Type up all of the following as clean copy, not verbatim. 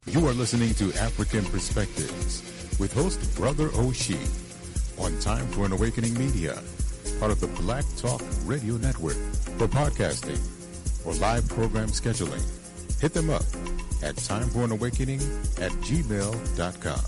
You are listening to African Perspectives with host Brother Oshie on Time for an Awakening Media, part of the Black Talk Radio Network. For podcasting or live program scheduling, hit them up at timeforanawakening@gmail.com.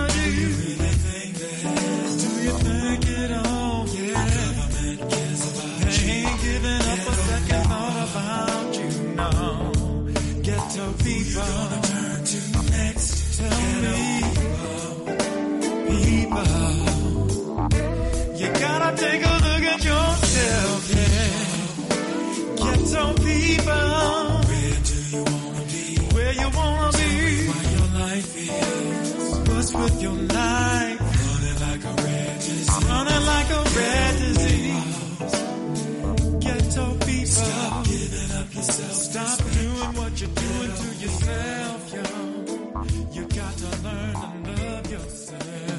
wanna do? Do you really think that? Do you think it all? Yeah. The government cares about you. They ain't giving up a second thought about you, no. Ghetto people. Who you gonna turn to next? Tell me. People. You gotta take a look at yourself, yeah. Ghetto people. Where do you wanna be? Where you wanna be? Why your life is. What's with your life? Running like a red disease. Running like a red disease. Ghetto people. Stop giving up yourself. Stop doing what you're doing to yourself, yo. You got to learn to love yourself.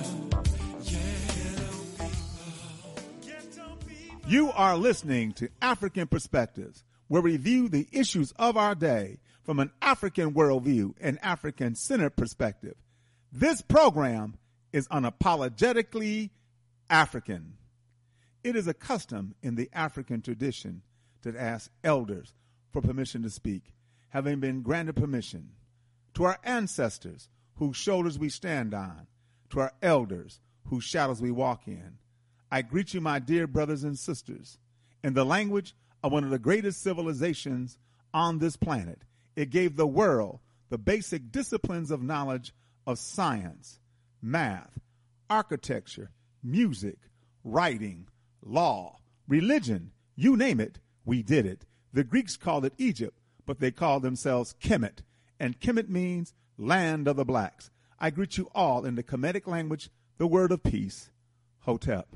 You are listening to African Perspectives, where we view the issues of our day from an African worldview and African-centered perspective. This program is unapologetically African. It is a custom in the African tradition to ask elders for permission to speak, having been granted permission. To our ancestors, whose shoulders we stand on, to our elders, whose shadows we walk in, I greet you, my dear brothers and sisters, in the language of one of the greatest civilizations on this planet. It gave the world the basic disciplines of knowledge of science, math, architecture, music, writing, law, religion, you name it, we did it. The Greeks called it Egypt, but they called themselves Kemet, and Kemet means land of the blacks. I greet you all in the Kemetic language, the word of peace, Hotep.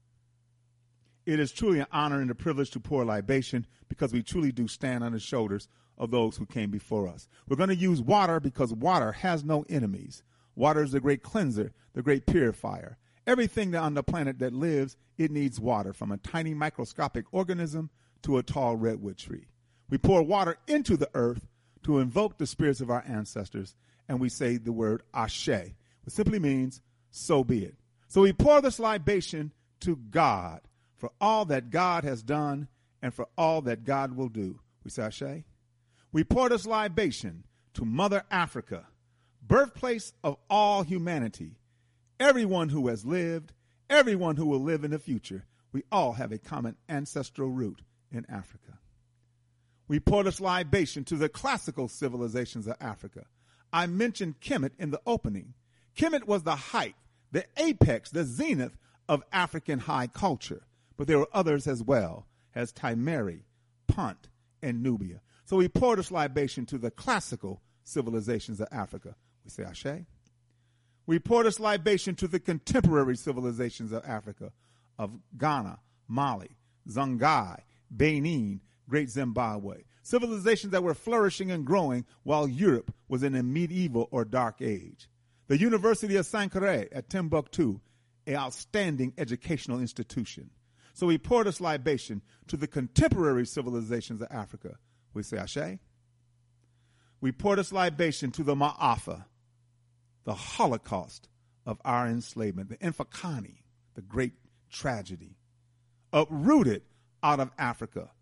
It is truly an honor and a privilege to pour libation because we truly do stand on the shoulders of those who came before us. We're going to use water because water has no enemies. Water is the great cleanser, the great purifier. Everything on the planet that lives, it needs water, from a tiny microscopic organism to a tall redwood tree. We pour water into the earth to invoke the spirits of our ancestors, and we say the word Ashe, which simply means, so be it. So we pour this libation to God, for all that God has done and for all that God will do. We say Ashe. We pour this libation to Mother Africa, birthplace of all humanity. Everyone who has lived, everyone who will live in the future, we all have a common ancestral root in Africa. We pour this libation to the classical civilizations of Africa. I mentioned Kemet in the opening. Kemet was the height, the apex, the zenith of African high culture. But there were others as well, as Timeri, Punt, and Nubia. So we pour this libation to the classical civilizations of Africa. We say Ashe. We pour this libation to the contemporary civilizations of Africa, of Ghana, Mali, Songhai, Benin, Great Zimbabwe. Civilizations that were flourishing and growing while Europe was in a medieval or dark age. The University of Sankore at Timbuktu, an outstanding educational institution. So we pour this libation to the contemporary civilizations of Africa. We say Ashe. We pour this libation to the Ma'afa, the Holocaust of our enslavement, the Infakani, the great tragedy, uprooted out of Africa.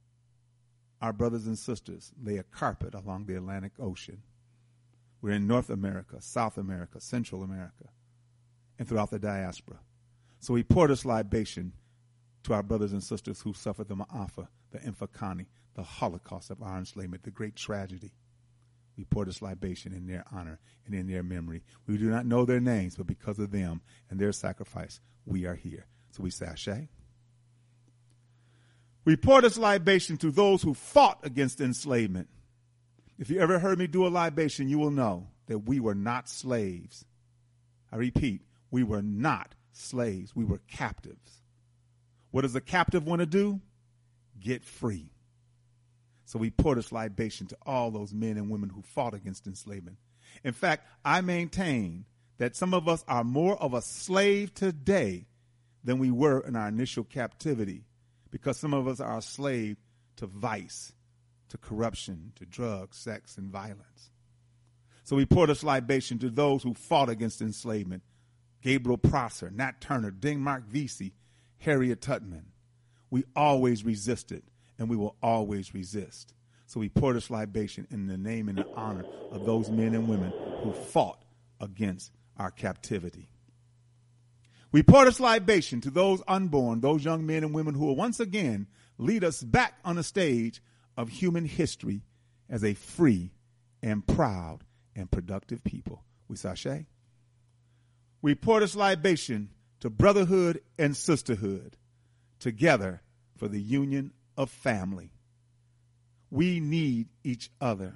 Our brothers and sisters lay a carpet along the Atlantic Ocean. We're in North America, South America, Central America, and throughout the diaspora. So we pour this libation to our brothers and sisters who suffered the Ma'afa, the Infakani, the Holocaust of our enslavement, the great tragedy. We pour this libation in their honor and in their memory. We do not know their names, but because of them and their sacrifice, we are here. So we say Ashe. We pour this libation to those who fought against enslavement. If you ever heard me do a libation, you will know that we were not slaves. I repeat, we were not slaves. We were captives. What does a captive want to do? Get free. So we pour this libation to all those men and women who fought against enslavement. In fact, I maintain that some of us are more of a slave today than we were in our initial captivity, because some of us are a slave to vice, to corruption, to drugs, sex, and violence. So we pour this libation to those who fought against enslavement. Gabriel Prosser, Nat Turner, Denmark Vesey, Harriet Tubman. We always resisted, and we will always resist. So we pour this libation in the name and the honor of those men and women who fought against our captivity. We pour this libation to those unborn, those young men and women who will once again lead us back on the stage of human history as a free and proud and productive people. We sashay. We pour this libation to brotherhood and sisterhood, together for the union of family. We need each other.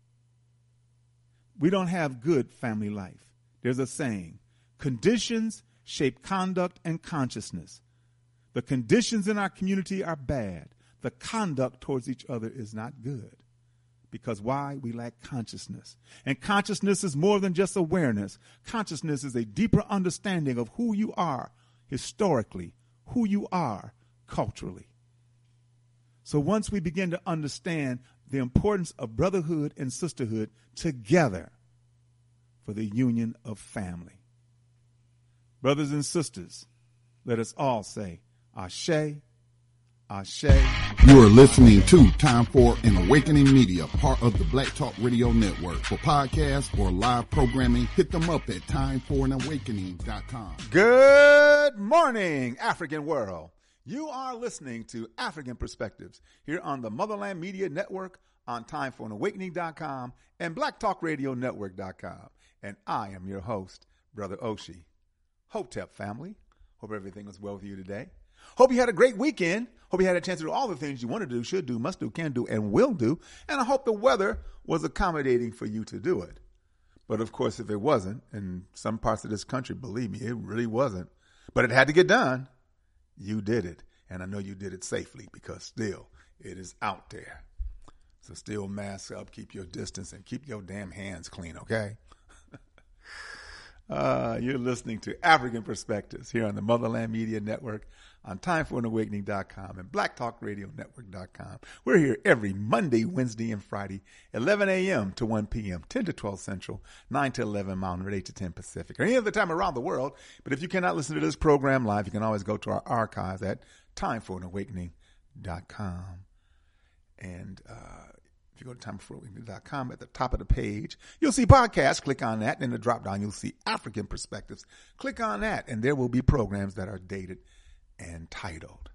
We don't have good family life. There's a saying, conditions shape conduct and consciousness. The conditions in our community are bad. The conduct towards each other is not good. Because why? We lack consciousness. And consciousness is more than just awareness. Consciousness is a deeper understanding of who you are historically, who you are culturally. So once we begin to understand the importance of brotherhood and sisterhood together for the union of family. Brothers and sisters, let us all say, Ashe, Ashe. You are listening to Time for an Awakening Media, part of the Black Talk Radio Network. For podcasts or live programming, hit them up at timeforanawakening.com. Good morning, African world. You are listening to African Perspectives here on the Motherland Media Network, on timeforanawakening.com and blacktalkradionetwork.com. And I am your host, Brother Oshie. Hotep family, hope everything was well with you today. Hope you had a great weekend. Hope you had a chance to do all the things you want to do, should do, must do, can do, and will do. And I hope the weather was accommodating for you to do it. But of course, if it wasn't, in some parts of this country, believe me, it really wasn't. But it had to get done. You did it. And I know you did it safely because still it is out there. So still mask up, keep your distance, and keep your damn hands clean, okay? You're listening to African Perspectives here on the Motherland Media Network, on timeforanawakening.com and blacktalkradionetwork.com. We're here every Monday, Wednesday, and Friday, 11 a.m. to 1 p.m., 10 to 12 Central, 9 to 11 Mountain, 8 to 10 Pacific, or any other time around the world. But if you cannot listen to this program live, you can always go to our archives at timeforanawakening.com. And if you go to timeforanawakening.com, at the top of the page, you'll see podcasts. Click on that. And in the drop down, you'll see African Perspectives. Click on that, and there will be programs that are dated and titled.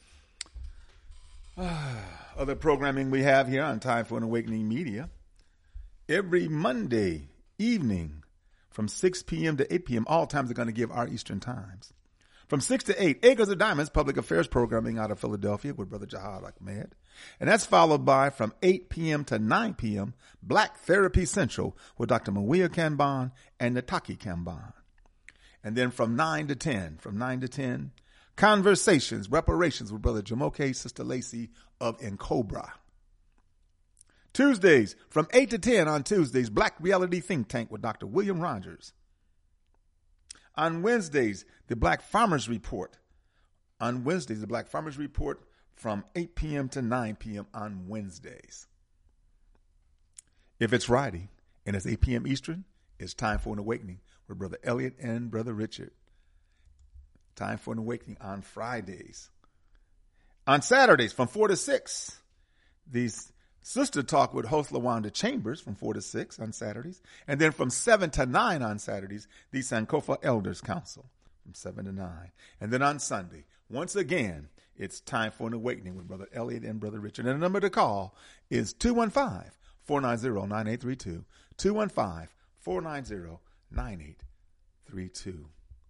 Other programming we have here on Time for an Awakening Media. Every Monday evening from 6 p.m. to 8 p.m., all times are going to give our Eastern times. From 6 to 8, Acres of Diamonds, public affairs programming out of Philadelphia with Brother Jihad Ahmed. And that's followed by, from 8 p.m. to 9 p.m., Black Therapy Central with Dr. Mawia Kanban and Nataki Kanban. And then from 9 to 10, Conversations, Reparations with Brother Jamoke, Sister Lacey of Nkobra. Tuesdays, from 8 to 10 on Tuesdays, Black Reality Think Tank with Dr. William Rogers. On Wednesdays, the Black Farmers Report. On Wednesdays, the Black Farmers Report from 8 p.m. to 9 p.m. on Wednesdays. If it's Friday and it's 8 p.m. Eastern, it's Time for an Awakening with Brother Elliot and Brother Richard. Time for an Awakening on Fridays. On Saturdays from 4 to 6, these Sister Talk with host LaWanda Chambers from 4 to 6 on Saturdays. And then from 7 to 9 on Saturdays, the Sankofa Elders Council from 7 to 9. And then on Sunday, once again, it's Time for an Awakening with Brother Elliot and Brother Richard. And the number to call is 215-490-9832. 215-490-9832.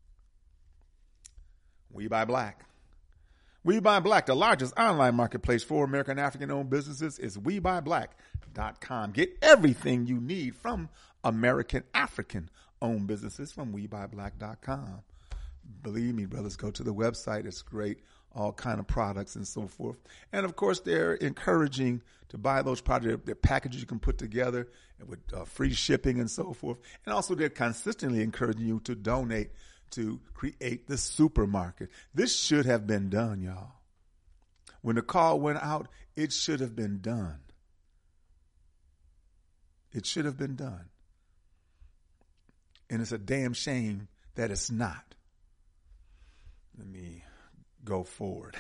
We Buy Black. We Buy Black, the largest online marketplace for American African-owned businesses, is WeBuyBlack.com. Get everything you need from American African-owned businesses from WeBuyBlack.com. Believe me, brothers, go to the website. It's great. All kind of products and so forth. And, of course, they're encouraging to buy those products. They're packages you can put together with free shipping and so forth. And also they're consistently encouraging you to donate to create the supermarket. This should have been done, y'all. When the call went out, it should have been done. It should have been done. And it's a damn shame that it's not. Let me go forward.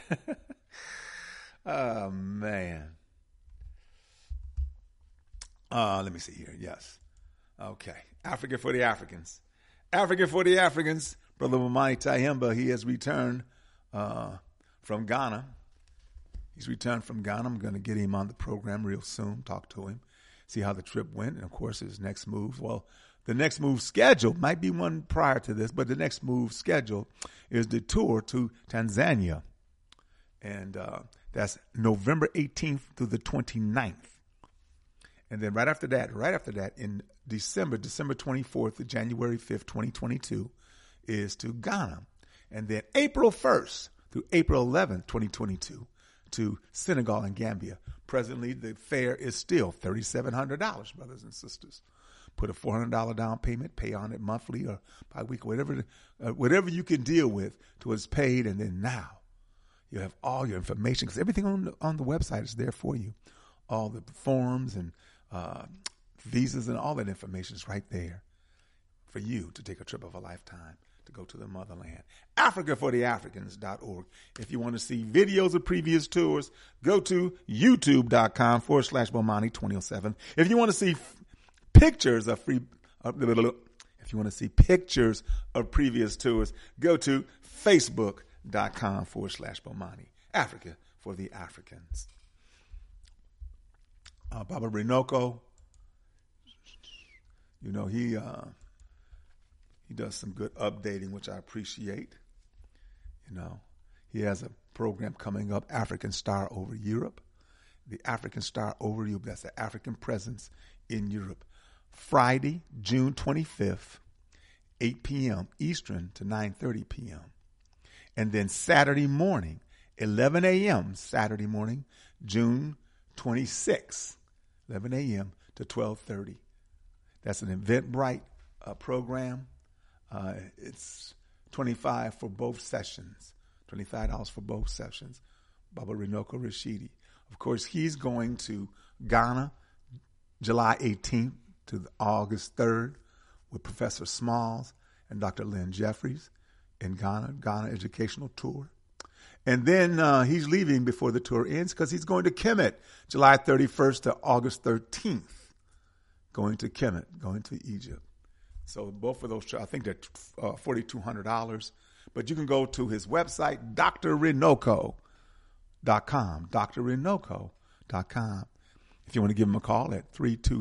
Oh, man. Let me see here. Yes. Okay. Africa for the Africans. African for the Africans, Brother Bomani Tyehimba, he has returned from Ghana. He's returned from Ghana. I'm going to get him on the program real soon, talk to him, see how the trip went, and, of course, his next move. Well, the next move scheduled might be one prior to this, but the next move scheduled is the tour to Tanzania. And that's November 18th through the 29th. And then right after that, in December 24th to January 5th, 2022, is to Ghana. And then April 1st through April 11th, 2022, to Senegal and Gambia. Presently, the fare is still $3,700, brothers and sisters. Put a $400 down payment, pay on it monthly or bi-weekly, whatever you can deal with towards paid. And then now you have all your information, because everything on the website is there for you. All the forms and visas and all that information is right there for you to take a trip of a lifetime to go to the motherland. AfricaForTheAfricans.org. If you want to see videos of previous tours, go to youtube.com/Bomani2007. If you want to see pictures of pictures of previous tours, go to Facebook.com/Bomani. Africa for the Africans. Baba Renoko, he does some good updating, which I appreciate. He has a program coming up, African Star Over Europe. The African Star Over Europe, that's the African presence in Europe. Friday, June 25th, 8 p.m. Eastern to 9:30 p.m. And then Saturday morning, 11 a.m., Saturday morning, June 26th, 11 a.m. to 12:30. That's an Eventbrite program. It's $25 for both sessions, $25 for both sessions. Baba Renoko Rashidi. Of course, he's going to Ghana July 18th to August 3rd with Professor Smalls and Dr. Lynn Jeffries in Ghana Educational Tour. And then he's leaving before the tour ends because he's going to Kemet July 31st to August 13th. Going to Kemet, going to Egypt. So both of those, I think they're $4,200. But you can go to his website, drrenoko.com, drrenoko.com. If you want to give him a call at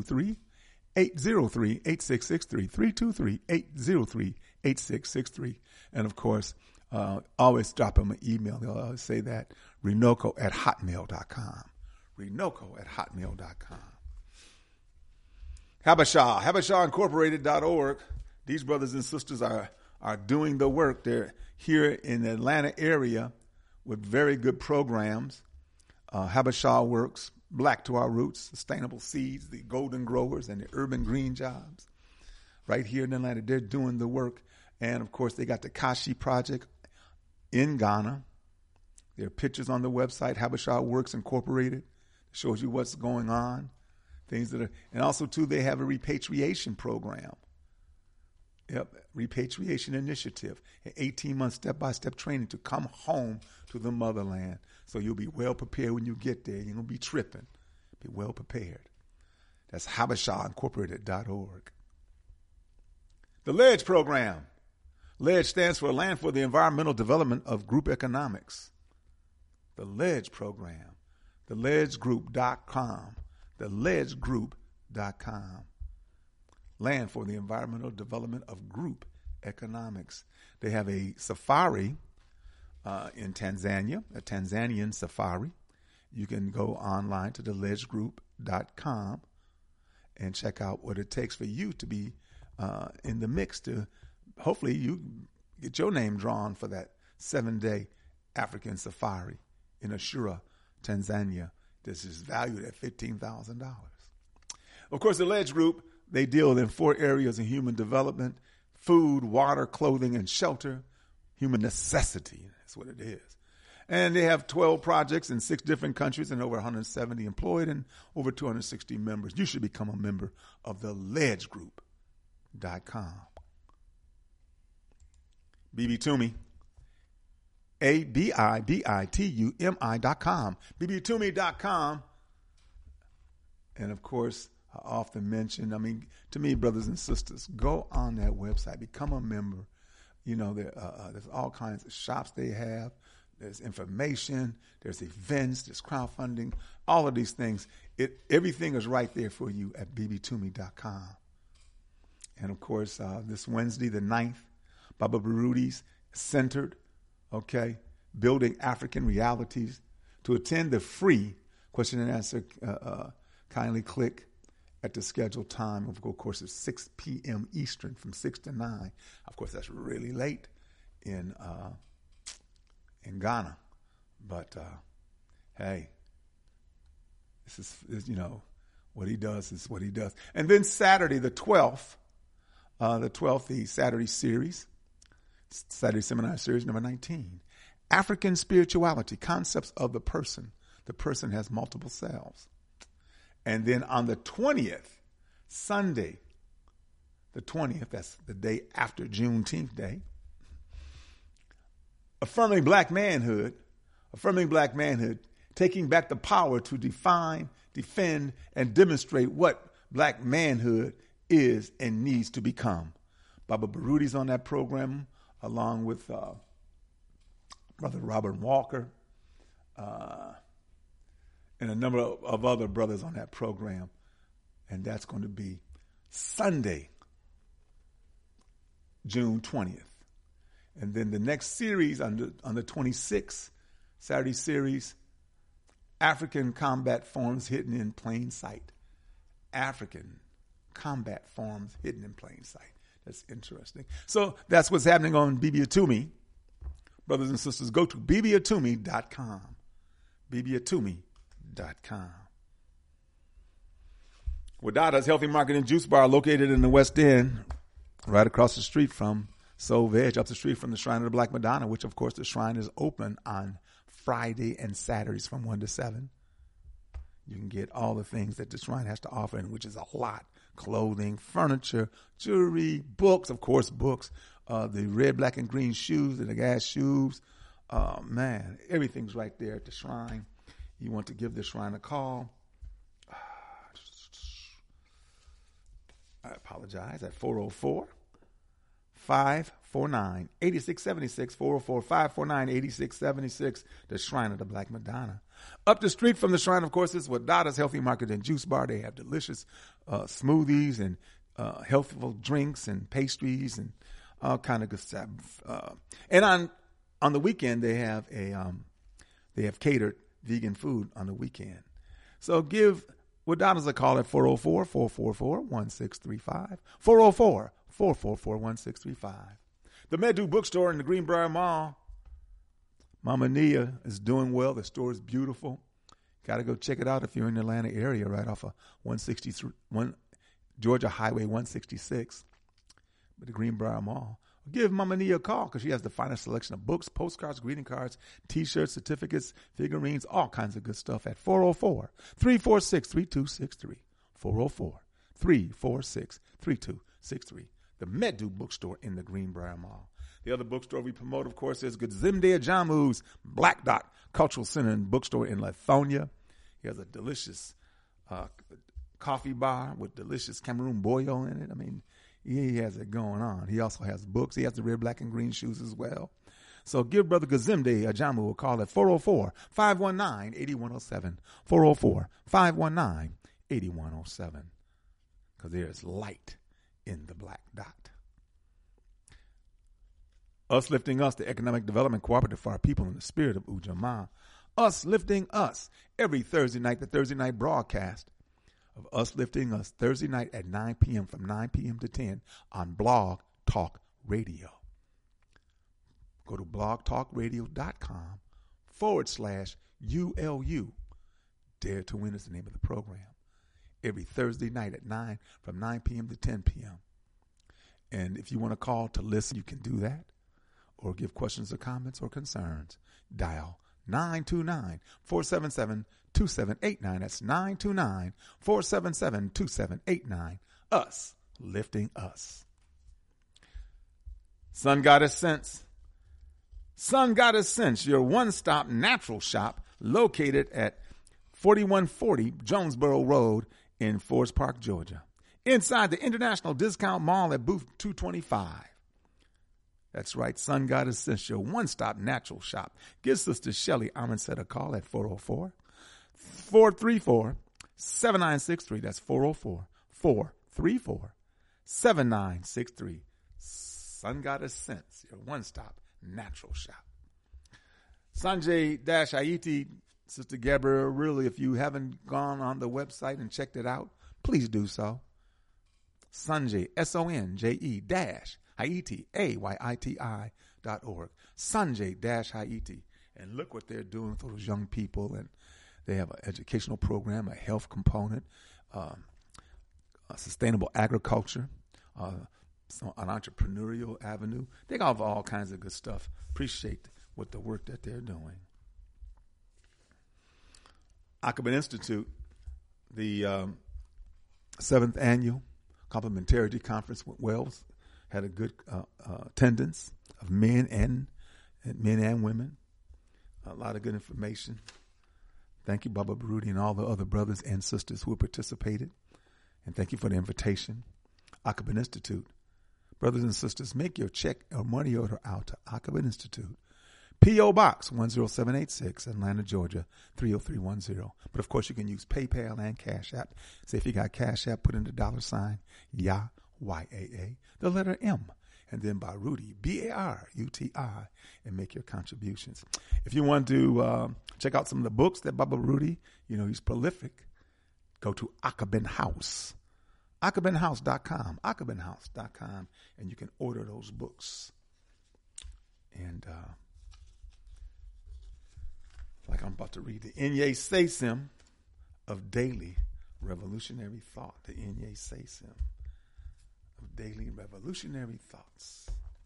323-803-8663, 323-803-8663. And, of course, always drop him an email. They'll always say that, renoko@hotmail.com, renoko@hotmail.com. Habesha These brothers and sisters are doing the work. They're here in the Atlanta area with very good programs. Habesha Works, Black to Our Roots, Sustainable Seeds, the Golden Growers, and the Urban Green Jobs. Right here in Atlanta, they're doing the work. And, of course, they got the Kashi Project in Ghana. There are pictures on the website, Habesha Works Incorporated. It shows you what's going on. And also, too, they have a repatriation program. Yep, repatriation initiative, an 18-month step-by-step training to come home to the motherland. So you'll be well prepared when you get there. You won't be tripping. Be well prepared. That's HabeshaIncorporated.org. The LEDGE program. LEDGE stands for Land for the Environmental Development of Group Economics. The LEDGE program. TheLedgeGroup.com. TheLedgeGroup.com. Land for the Environmental Development of Group Economics. They have a safari in Tanzania, a Tanzanian safari. You can go online to theledgegroup.com and check out what it takes for you to be in the mix to hopefully you get your name drawn for that 7-day African safari in Ashura, Tanzania. This is valued at $15,000. Of course, the LEDGE Group, they deal in 4 areas of human development: food, water, clothing, and shelter. Human necessity, that's what it is. And they have 12 projects in 6 different countries and over 170 employed and over 260 members. You should become a member of the LedgeGroup.com. BB Toomey, ABIBITUMI.com, BBToomey.com. And, of course, I often mention. I mean, to me, brothers and sisters, go on that website, become a member. You know, there's all kinds of shops they have. There's information. There's events. There's crowdfunding. All of these things. Everything is right there for you at bbtoomey.com. And, of course, this Wednesday, the 9th, Baba Baruti's Centered, okay, Building African Realities. To attend the free question and answer, kindly click at the scheduled time. Of course, it's 6 p.m. Eastern from 6 to 9. Of course, that's really late in Ghana. But, hey, this is, you know, what he does is what he does. And then Saturday, the 12th, the Saturday series, Saturday Seminar Series number 19. African Spirituality, Concepts of the Person. The person has multiple selves. And then on the 20th, Sunday, the 20th, that's the day after Juneteenth Day, Affirming Black Manhood, taking back the power to define, defend, and demonstrate what black manhood is and needs to become. Baba Baruti's on that program, along with Brother Robert Walker, and a number of other brothers on that program. And that's going to be Sunday, June 20th. And then the next series on the 26th, Saturday series, African Combat Forms Hidden in Plain Sight. African Combat Forms Hidden in Plain Sight. That's interesting. So that's what's happening on Bibi Atumi. Brothers and sisters, go to BibiAtoomey.com. BibiAtoomey.com. Wadada's Healthy Market and Juice Bar, located in the West End, right across the street from Soul Veg, up the street from the Shrine of the Black Madonna, which, of course, the shrine is open on Friday and Saturdays from 1 to 7. You can get all the things that the shrine has to offer, which is a lot. Clothing, furniture, jewelry, books, of course, books. The red, black, and green shoes, the gas shoes. Man, everything's right there at the shrine. You want to give the shrine a call. I apologize. At 404-549-8676. 404-549-8676. The Shrine of the Black Madonna. Up the street from the shrine, of course, is Wadada's Healthy Market and Juice Bar. They have delicious smoothies and healthful drinks and pastries and all kind of good stuff. And on the weekend, they have catered vegan food on the weekend. So give Wadada's a call at 404-444-1635. 404-444-1635. The Medu Bookstore in the Greenbrier Mall. Mama Nia is doing well. The store is beautiful. Got to go check it out if you're in the Atlanta area, right off of Georgia Highway 166. But the Greenbrier Mall. Give Mama Nia a call because she has the finest selection of books, postcards, greeting cards, T-shirts, certificates, figurines, all kinds of good stuff at 404-346-3263. 404-346-3263. The Medu Bookstore in the Greenbrier Mall. The other bookstore we promote, of course, is Gazimde Ajamu's Black Dot Cultural Center and Bookstore in Lithonia. He has a delicious coffee bar with delicious Cameroon boyo in it. I mean, he has it going on. He also has books. He has the red, black, and green shoes as well. So give Brother Gazimde Ajamu a call at 404-519-8107. 404-519-8107. Because there's light in the Black Dot. Us Lifting Us, the Economic Development Cooperative for our people in the spirit of Ujamaa. Us Lifting Us, every Thursday night, the Thursday night broadcast of Us Lifting Us, Thursday night at 9 p.m. from 9 p.m. to 10 on Blog Talk Radio. Go to blogtalkradio.com/ULU. Dare to Win is the name of the program. Every Thursday night at 9 from 9 p.m. to 10 p.m. And if you want to call to listen, you can do that. Or give questions or comments or concerns. Dial 929-477-2789. That's 929-477-2789. Us Lifting Us. Sun Goddess Sense. Sun Goddess Sense, your one-stop natural shop located at 4140 Jonesboro Road in Forest Park, Georgia, inside the International Discount Mall at booth 225. That's right, Sun God Essential, one-stop natural shop. Give Sister Shelly Armstead a call at 404-434-7963. That's 404-434-7963. Sun God Essence, your one-stop natural shop. Sanjay-Haiti, Sister Gabrielle, really, if you haven't gone on the website and checked it out, please do so. Sanjay, Sonje-Haiti, AYITI.org. Sanjay-Haiti. And look what they're doing for those young people. And they have an educational program, a health component, a sustainable agriculture, an entrepreneurial avenue. They got all kinds of good stuff. Appreciate what the work that they're doing. Ackerman Institute, the 7th annual Complementarity Conference with Wells, had a good attendance of men and women. A lot of good information. Thank you, Baba Baruti, and all the other brothers and sisters who participated. And thank you for the invitation. Ackerman Institute. Brothers and sisters, make your check or money order out to Ackerman Institute. P.O. Box 10786, Atlanta, Georgia 30310. But of course, you can use PayPal and Cash App. Say if you got Cash App, put in the $, YA, YAA, the letter M, and then Baruti, BARUTI, and make your contributions. If you want to check out some of the books that Baba Baruti, he's prolific, go to Ackerman House, AckermanHouse.com, AckermanHouse.com, and you can order those books. And like I'm about to read the Inye Seisim of Daily Revolutionary Thought. The Inye Seisim of Daily Revolutionary Thoughts.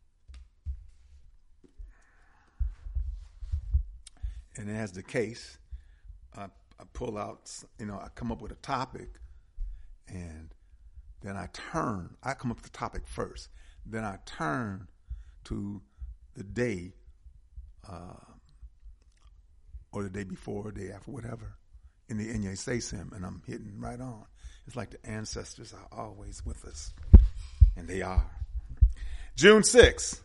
And as the case, I pull out, I come up with a topic, and then I come up with the topic first. Then I turn to the day, or the day before, or the day after, whatever, in the Inye Seisim, and I'm hitting right on. It's like the ancestors are always with us, and they are. June 6th.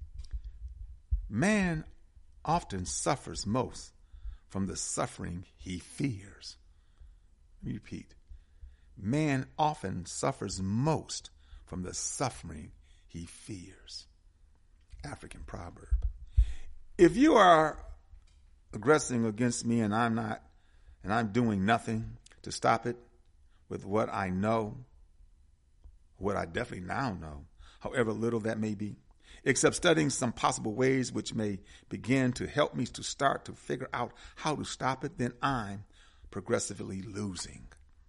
Man often suffers most from the suffering he fears. Let me repeat. Man often suffers most from the suffering he fears. African proverb. If you are aggressing against me and I'm doing nothing to stop it with what I know, what I definitely now know, however little that may be, except studying some possible ways which may begin to help me to start to figure out how to stop it, then I'm progressively losing.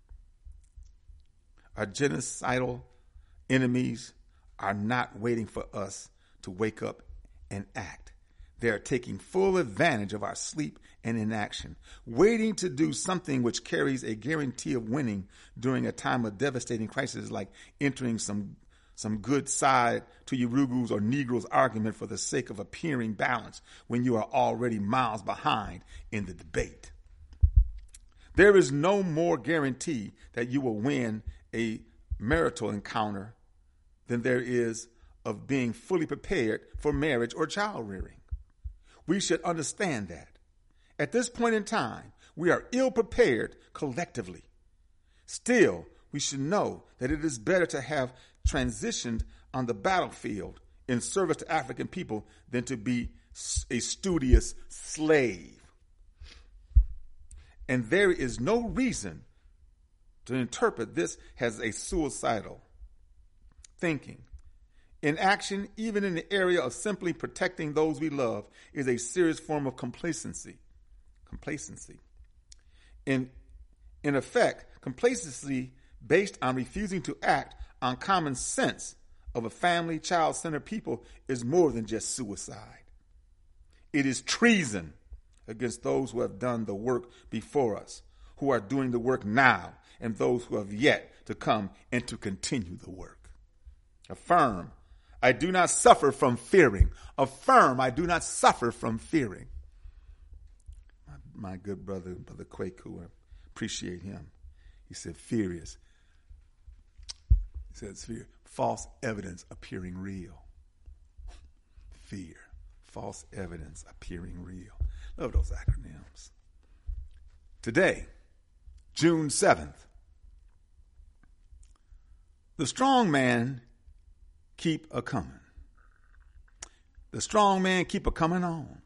Our genocidal enemies are not waiting for us to wake up and act. They are taking full advantage of our sleep and inaction, waiting to do something which carries a guarantee of winning during a time of devastating crisis, like entering some good side to Urugu's or Negro's argument for the sake of appearing balanced when you are already miles behind in the debate. There is no more guarantee that you will win a marital encounter than there is of being fully prepared for marriage or child rearing. We should understand that. At this point in time, we are ill prepared collectively. Still, we should know that it is better to have transitioned on the battlefield in service to African people than to be a studious slave. And there is no reason to interpret this as a suicidal thinking. Inaction, even in the area of simply protecting those we love, is a serious form of complacency. In effect, complacency based on refusing to act on common sense of a family, child-centered people is more than just suicide. It is treason against those who have done the work before us, who are doing the work now, and those who have yet to come and to continue the work. Affirm, I do not suffer from fearing. Affirm, I do not suffer from fearing. My good brother, Brother Kwaku, I appreciate him. He said, fear is, he says, fear, false evidence appearing real. Fear, false evidence appearing real. Love those acronyms. Today, June 7th, the strong man keep a coming. The strong man keep a coming on.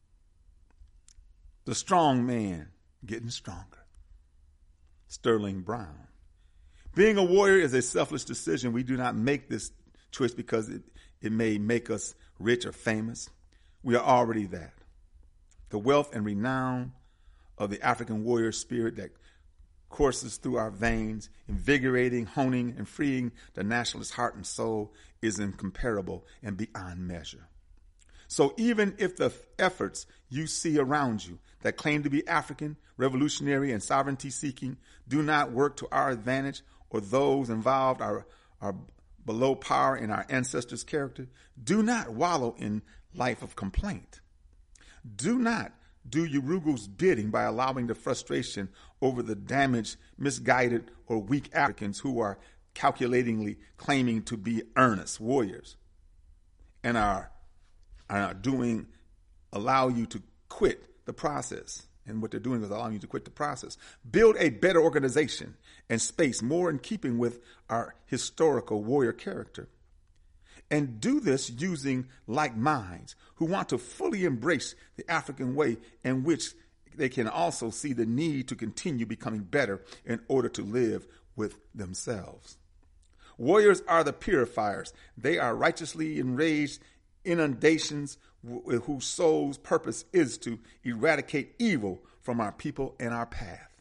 The strong man getting stronger. Sterling Brown. Being a warrior is a selfless decision. We do not make this choice because it may make us rich or famous. We are already that. The wealth and renown of the African warrior spirit that courses through our veins, invigorating, honing, and freeing the nationalist heart and soul is incomparable and beyond measure. So even if the efforts you see around you that claim to be African, revolutionary, and sovereignty-seeking do not work to our advantage, or those involved are below par in our ancestors' character, do not wallow in life of complaint. Do not do Urugu's bidding by allowing the frustration over the damaged, misguided, or weak Africans who are calculatingly claiming to be earnest warriors and are doing, allow you to quit the process. And what they're doing is allowing you to quit the process. Build a better organization and space more in keeping with our historical warrior character. And do this using like minds who want to fully embrace the African way, in which they can also see the need to continue becoming better in order to live with themselves. Warriors are the purifiers. They are righteously enraged inundations whose soul's purpose is to eradicate evil from our people and our path.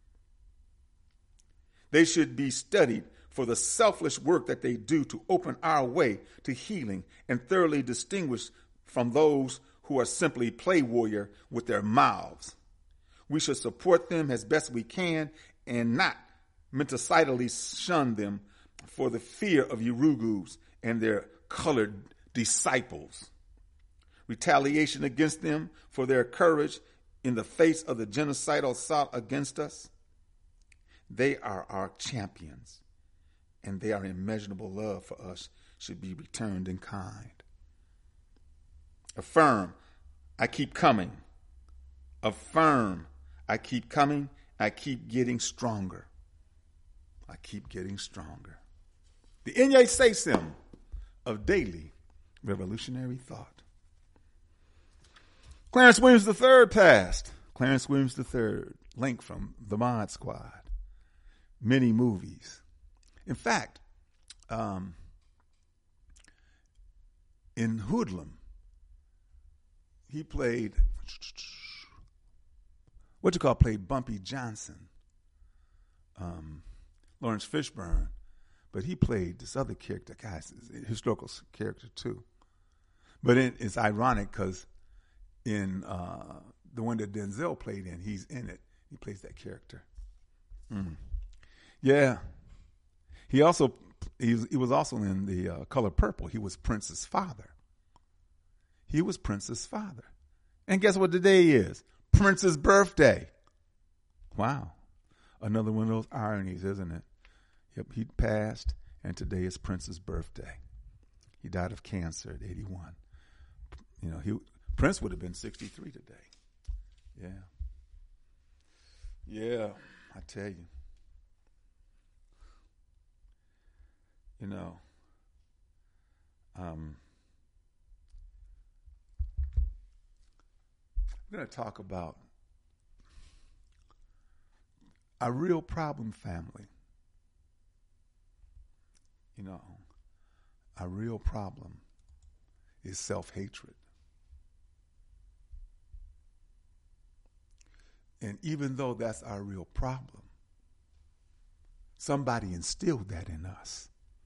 They should be studied for the selfless work that they do to open our way to healing and thoroughly distinguished from those who are simply play warrior with their mouths. We should support them as best we can and not menticidally shun them for the fear of Urugus and their colored disciples. Retaliation against them for their courage in the face of the genocidal assault against us. They are our champions, and their immeasurable love for us should be returned in kind. Affirm, I keep coming. Affirm, I keep coming. I keep getting stronger. I keep getting stronger. The Inye Sesem of daily revolutionary thought. Clarence Williams III passed. Clarence Williams III, link from The Mod Squad. Many movies. In fact, in Hoodlum, he played, played Bumpy Johnson, Lawrence Fishburne, but he played this other character, guys, a historical character too. But it's ironic because in the one that Denzel played in, he's in it. He plays that character. Yeah. He was also in The Color Purple. He was Prince's father. And guess what today is? Prince's birthday. Wow. Another one of those ironies, isn't it? Yep, he passed, and today is Prince's birthday. He died of cancer at 81. Prince would have been 63 today. Yeah, I tell you. I'm going to talk about a real problem family. A real problem is self-hatred. And even though that's our real problem, somebody instilled that in us.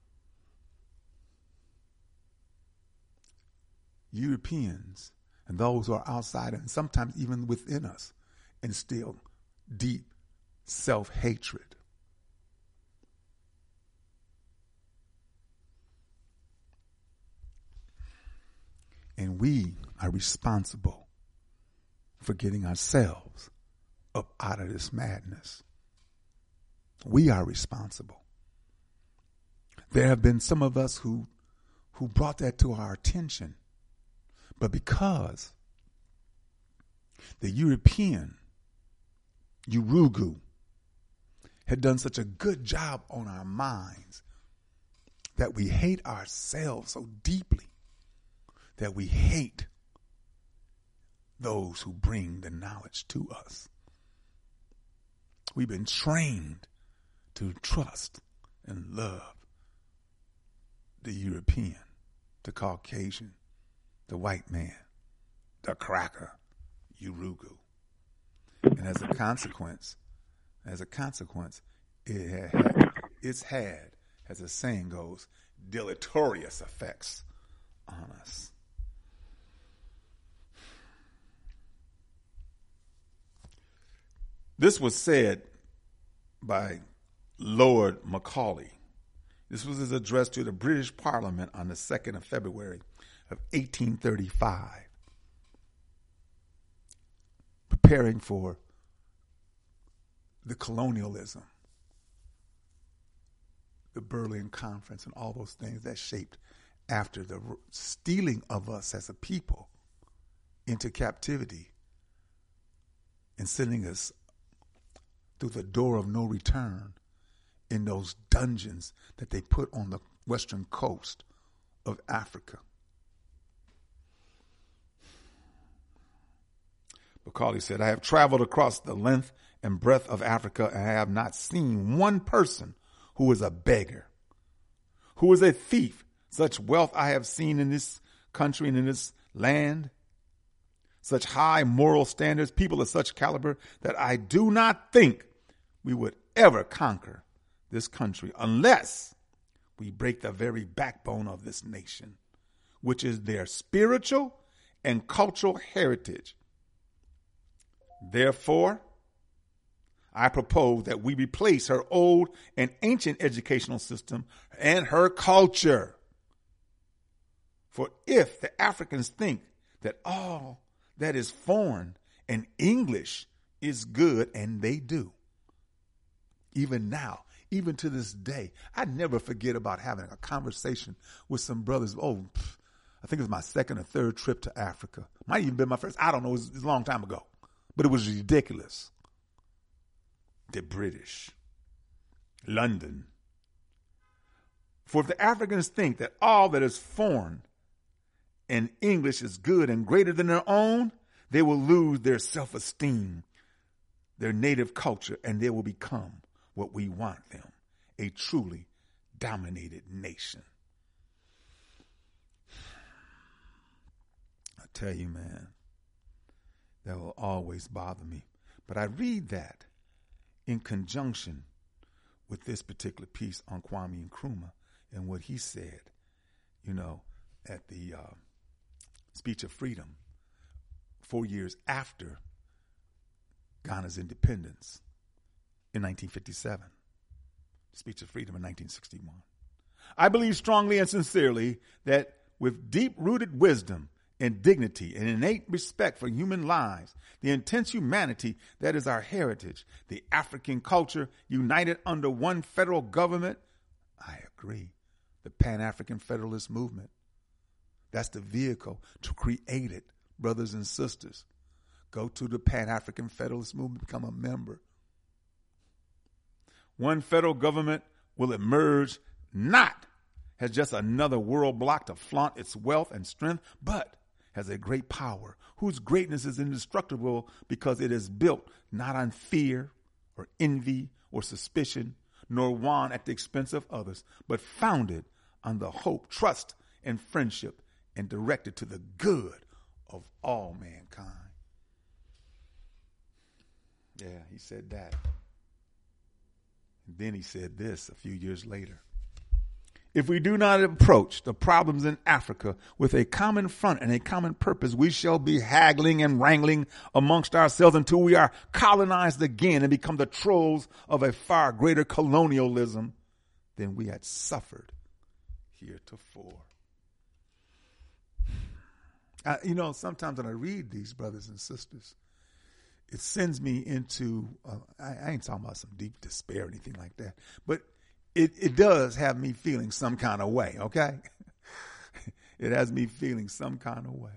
Europeans and those who are outside and sometimes even within us instill deep self-hatred. And we are responsible for getting ourselves up out of this madness. We are responsible. There have been some of us who brought that to our attention. But because the European, Urugu, had done such a good job on our minds that we hate ourselves so deeply that we hate those who bring the knowledge to us. We've been trained to trust and love the European, the Caucasian, the white man, the cracker, Urugu. And as a consequence, it's had, as the saying goes, deleterious effects on us. This was said by Lord Macaulay. This was his address to the British Parliament on the 2nd of February of 1835, preparing for the colonialism, the Berlin Conference, and all those things that shaped after the stealing of us as a people into captivity and sending us through the door of no return in those dungeons that they put on the western coast of Africa. Macaulay said, I have traveled across the length and breadth of Africa and I have not seen one person who is a beggar, who is a thief. Such wealth I have seen in this country and in this land, such high moral standards, people of such caliber that I do not think we would ever conquer this country unless we break the very backbone of this nation, which is their spiritual and cultural heritage. Therefore, I propose that we replace her old and ancient educational system and her culture. For if the Africans think that all that is foreign and English is good, and they do, even now, even to this day, I never forget about having a conversation with some brothers. I think it was my second or third trip to Africa. Might even been my first. I don't know. It was a long time ago. But it was ridiculous. The British, London. For if the Africans think that all that is foreign and English is good and greater than their own, they will lose their self-esteem, their native culture, and they will become what we want them, a truly dominated nation. I tell you, man, that will always bother me. But I read that in conjunction with this particular piece on Kwame Nkrumah and what he said, at the Speech of Freedom 4 years after Ghana's independence in 1957. Speech of Freedom in 1961. I believe strongly and sincerely that with deep-rooted wisdom and dignity and innate respect for human lives, the intense humanity that is our heritage, the African culture united under one federal government, I agree, the Pan-African Federalist Movement. That's the vehicle to create it, brothers and sisters. Go to the Pan-African Federalist Movement, become a member. One federal government will emerge not as just another world bloc to flaunt its wealth and strength, but has a great power whose greatness is indestructible because it is built not on fear or envy or suspicion, nor won at the expense of others, but founded on the hope, trust, and friendship, and directed to the good of all mankind. Yeah, he said that. And then he said this a few years later. If we do not approach the problems in Africa with a common front and a common purpose, we shall be haggling and wrangling amongst ourselves until we are colonized again and become the trolls of a far greater colonialism than we had suffered heretofore. Sometimes when I read these, brothers and sisters, it sends me into, I ain't talking about some deep despair or anything like that, but it does have me feeling some kind of way, okay? It has me feeling some kind of way.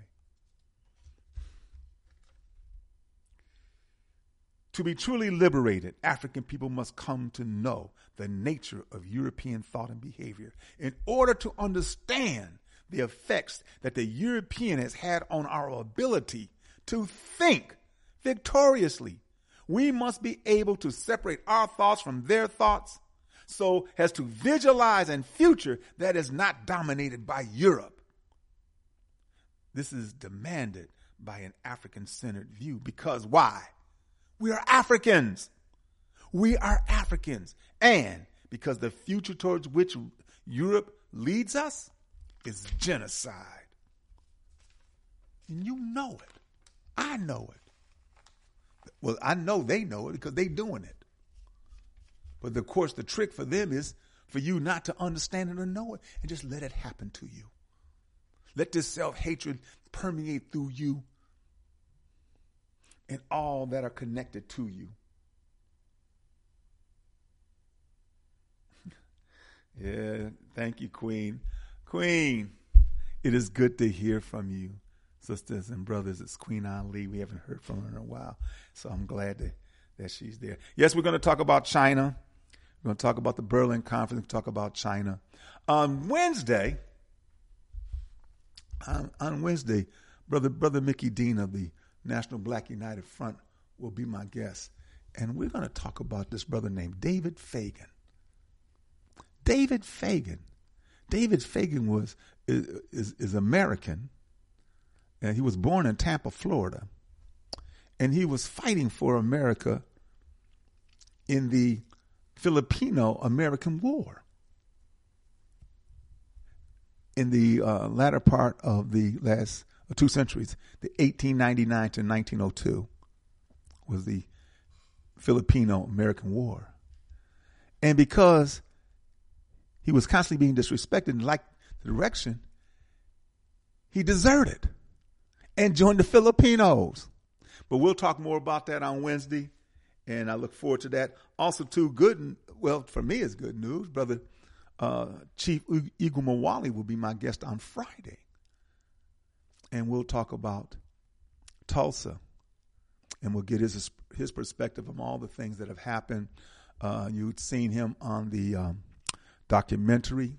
To be truly liberated, African people must come to know the nature of European thought and behavior in order to understand the effects that the European has had on our ability to think victoriously. We must be able to separate our thoughts from their thoughts so as to visualize a future that is not dominated by Europe. This is demanded by an African-centered view because why? We are Africans. We are Africans. And because the future towards which Europe leads us is genocide. And you know it. I know it. Well, I know they know it because they're doing it. But of course, the trick for them is for you not to understand it or know it and just let it happen to you. Let this self-hatred permeate through you and all that are connected to you. Yeah, thank you, Queen. Queen, it is good to hear from you, sisters and brothers. It's Queen Ali. We haven't heard from her in a while, so I'm glad that she's there. Yes, we're going to talk about China. We're going to talk about the Berlin Conference. Talk about China. On Wednesday, Brother Mickey Dean of the National Black United Front will be my guest. And we're going to talk about this brother named David Fagan. David Fagan is American, and he was born in Tampa, Florida. And he was fighting for America in the Filipino-American War. In the latter part of the last 2 centuries, the 1899 to 1902 was the Filipino-American War. And because he was constantly being disrespected and liked the direction, he deserted and joined the Filipinos. But we'll talk more about that on Wednesday, and I look forward to that. Also, too, for me it's good news. Brother Chief Eagle Mawali will be my guest on Friday. And we'll talk about Tulsa, and we'll get his perspective of all the things that have happened. You'd seen him on the documentary.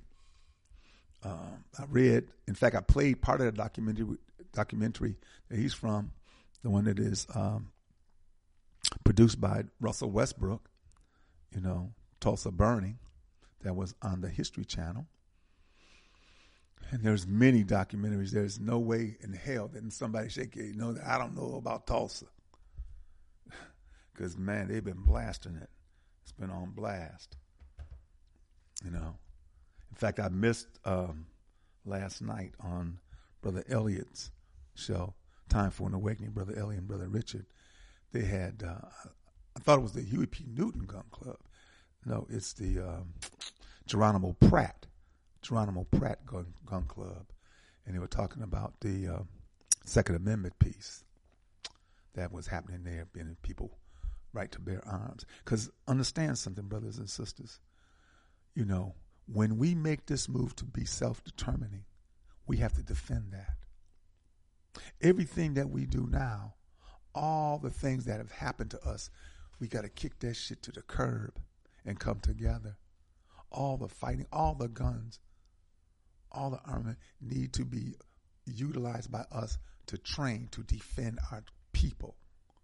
I played part of the documentary that he's from, the one that is produced by Russell Westbrook, Tulsa Burning, that was on the History Channel. And there's many documentaries. There's no way in hell that somebody shake it, that I don't know about Tulsa. Because, man, they've been blasting it. It's been on blast. In fact, I missed last night on Brother Elliott's show, Time for an Awakening, Brother Elliott and Brother Richard. They had, I thought it was the Huey P. Newton Gun Club. No, it's the Geronimo Pratt Gun Club. And they were talking about the Second Amendment piece that was happening there, being people right to bear arms. Because understand something, brothers and sisters. When we make this move to be self-determining, we have to defend that. Everything that we do now, all the things that have happened to us, we got to kick that shit to the curb and come together. All the fighting, all the guns, all the armament need to be utilized by us to train, to defend our people.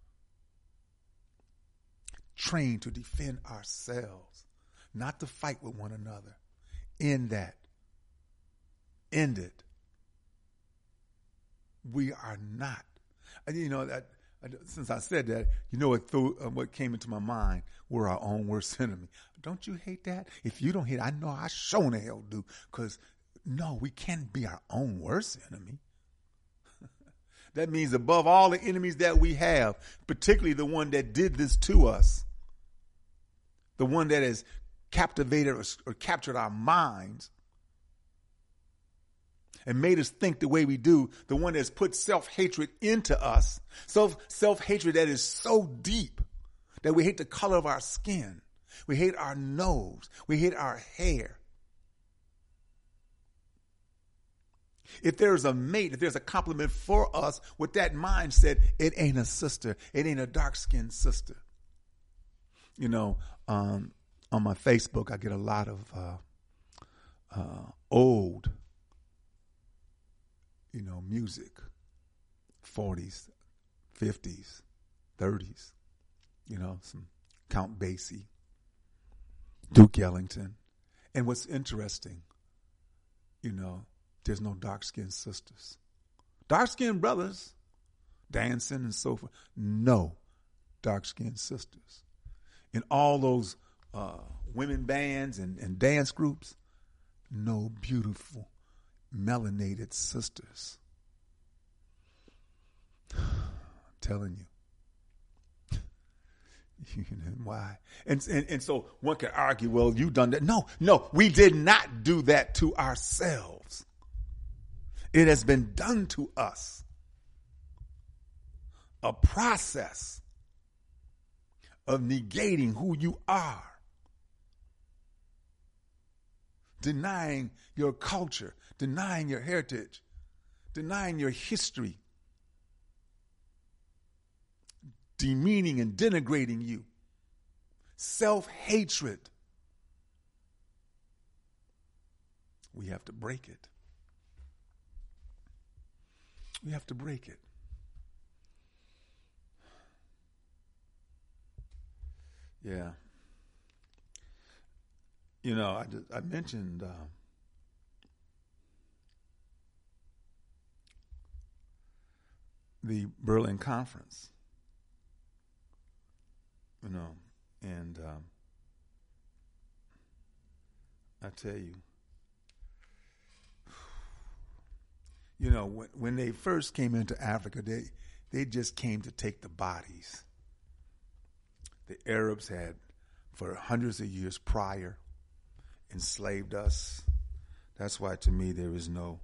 Train to defend ourselves, not to fight with one another. End that. End it. We are not. Since I said that, what came into my mind? We're our own worst enemy. Don't you hate that? If you don't hate it, I know I sure in the hell do. Because, no, we can't be our own worst enemy. That means above all the enemies that we have, particularly the one that did this to us, the one that has captivated or captured our minds, and made us think the way we do, the one that's put self-hatred into us, self-hatred that is so deep that we hate the color of our skin, we hate our nose, we hate our hair. If there's a mate, if there's a compliment for us with that mindset, it ain't a sister. It ain't a dark-skinned sister. You know, on my Facebook, I get a lot of old, music, 40s, 50s, 30s, some Count Basie, Duke Ellington. And what's interesting, there's no dark-skinned sisters. Dark-skinned brothers dancing and so forth. No dark-skinned sisters. In all those women bands and dance groups, no beautiful melanated sisters. I'm telling you. Why? And so one could argue, well, you done that. No, we did not do that to ourselves. It has been done to us. A process of negating who you are. Denying your culture, denying your heritage, denying your history, demeaning and denigrating you, self-hatred. We have to break it. We have to break it. Yeah. I mentioned the Berlin Conference, and I tell you, when they first came into Africa, they just came to take the bodies. The Arabs had, for hundreds of years prior, enslaved us. That's why, to me, there is no,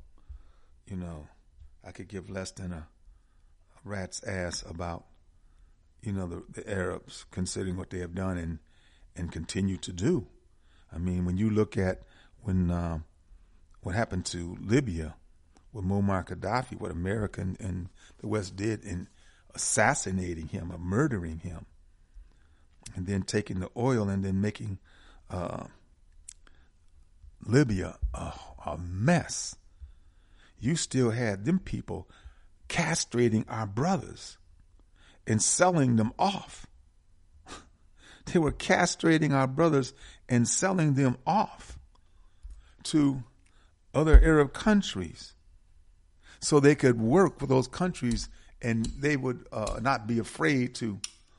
I could give less than a rat's ass about, the Arabs, considering what they have done and continue to do. I mean, when you look at what happened to Libya with Muammar Gaddafi, what America and the West did in assassinating him or murdering him, and then taking the oil and then making Libya a mess. You still had them people castrating our brothers and selling them off. They were castrating our brothers and selling them off to other Arab countries so they could work for those countries and they would not be afraid to,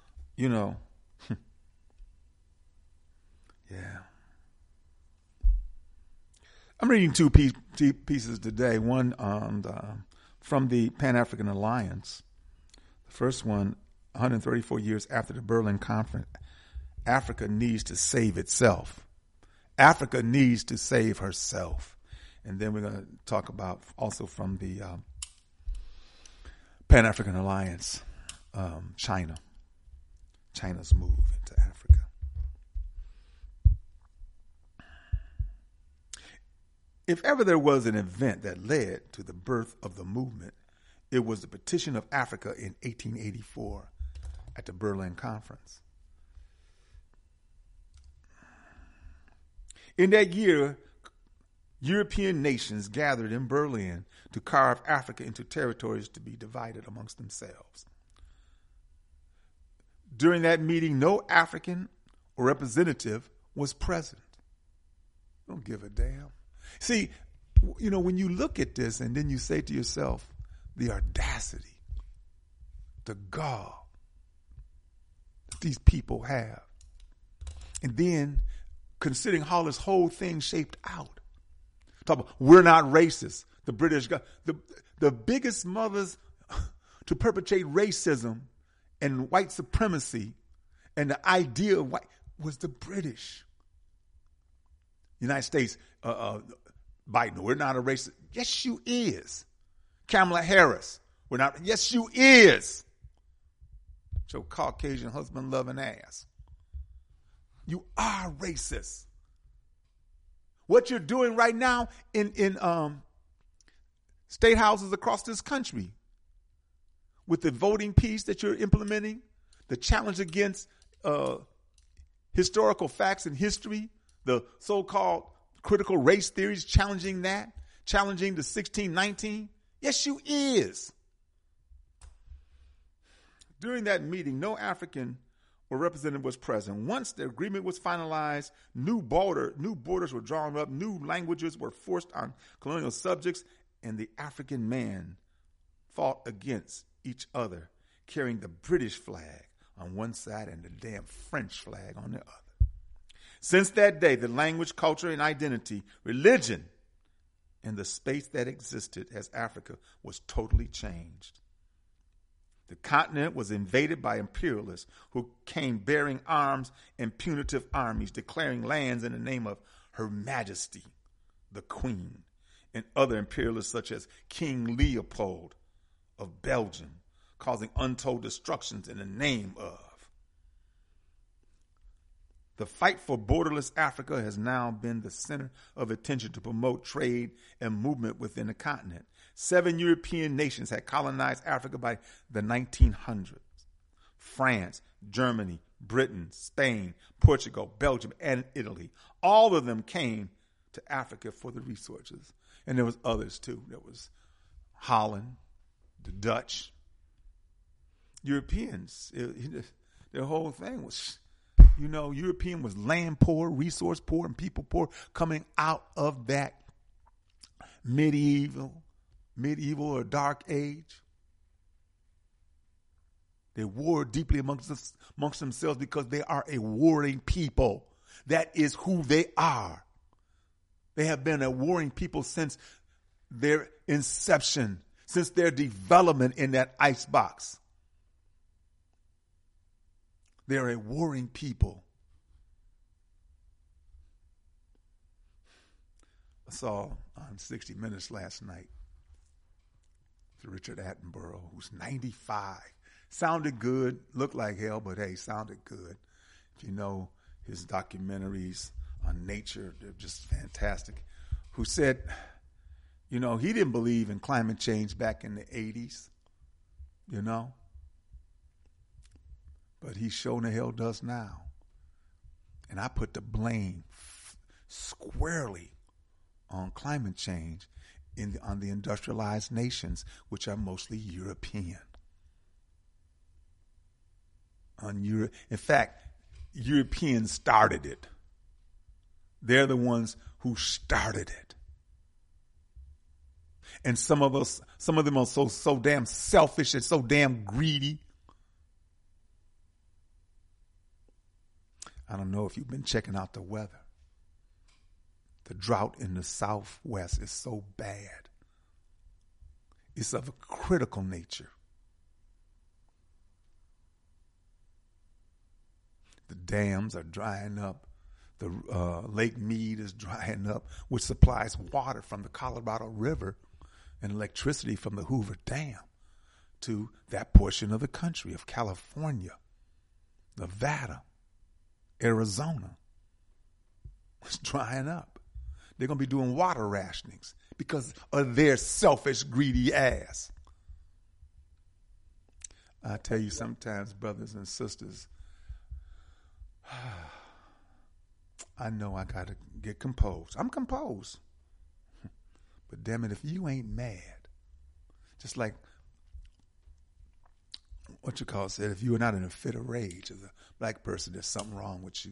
Yeah. I'm reading two pieces today. One from the Pan-African Alliance. The first one, 134 years after the Berlin Conference, Africa needs to save itself. Africa needs to save herself. And then we're going to talk about also from the Pan-African Alliance, China's move into Africa. If ever there was an event that led to the birth of the movement, it was the Petition of Africa in 1884 at the Berlin Conference. In that year, European nations gathered in Berlin to carve Africa into territories to be divided amongst themselves. During that meeting, no African or representative was present. Don't give a damn. See, when you look at this and then you say to yourself, the audacity, the gall that these people have. And then considering how this whole thing shaped out. Talk about, we're not racist. The British got the biggest mothers to perpetrate racism and white supremacy and the idea of white was the British. United States Biden, we're not a racist. Yes, you is. Kamala Harris, we're not. Yes, you is. Your Caucasian husband loving ass. You are racist. What you're doing right now in state houses across this country with the voting piece that you're implementing, the challenge against historical facts and history, the so-called critical race theories, challenging that, challenging the 1619. Yes, you is. During that meeting, no African or representative was present. Once the agreement was finalized, new borders were drawn up, new languages were forced on colonial subjects, and the African man fought against each other, carrying the British flag on one side and the damn French flag on the other. Since that day, the language, culture, and identity, religion, and the space that existed as Africa was totally changed. The continent was invaded by imperialists who came bearing arms and punitive armies, declaring lands in the name of Her Majesty, the Queen, and other imperialists such as King Leopold of Belgium, causing untold destructions in the name of. The fight for borderless Africa has now been the center of attention to promote trade and movement within the continent. 7 European nations had colonized Africa by the 1900s. France, Germany, Britain, Spain, Portugal, Belgium, and Italy. All of them came to Africa for the resources. And there was others too. There was Holland, the Dutch, Europeans. Their whole thing was, European was land poor, resource poor, and people poor, coming out of that medieval or dark age. They war deeply amongst themselves because they are a warring people. That is who they are. They have been a warring people since their inception, since their development in that icebox. They're a warring people. I saw on 60 Minutes last night Richard Attenborough, who's 95. Sounded good, looked like hell, but hey, sounded good. If you know his documentaries on nature, they're just fantastic. Who said, he didn't believe in climate change back in the 80s, but he sure the hell does now. And I put the blame squarely on climate change on the industrialized nations, which are mostly European. In fact, Europeans started it. They're the ones who started it. And some of them are so damn selfish and so damn greedy. I don't know if you've been checking out the weather. The drought in the Southwest is so bad. It's of a critical nature. The dams are drying up. The Lake Mead is drying up, which supplies water from the Colorado River and electricity from the Hoover Dam to that portion of the country of California, Nevada, Arizona. It's drying up. They're going to be doing water rationings because of their selfish, greedy ass. I tell you sometimes, brothers and sisters, I know I got to get composed. I'm composed. But damn it, if you ain't mad, just like said, if you are not in a fit of rage as a black person, there's something wrong with you.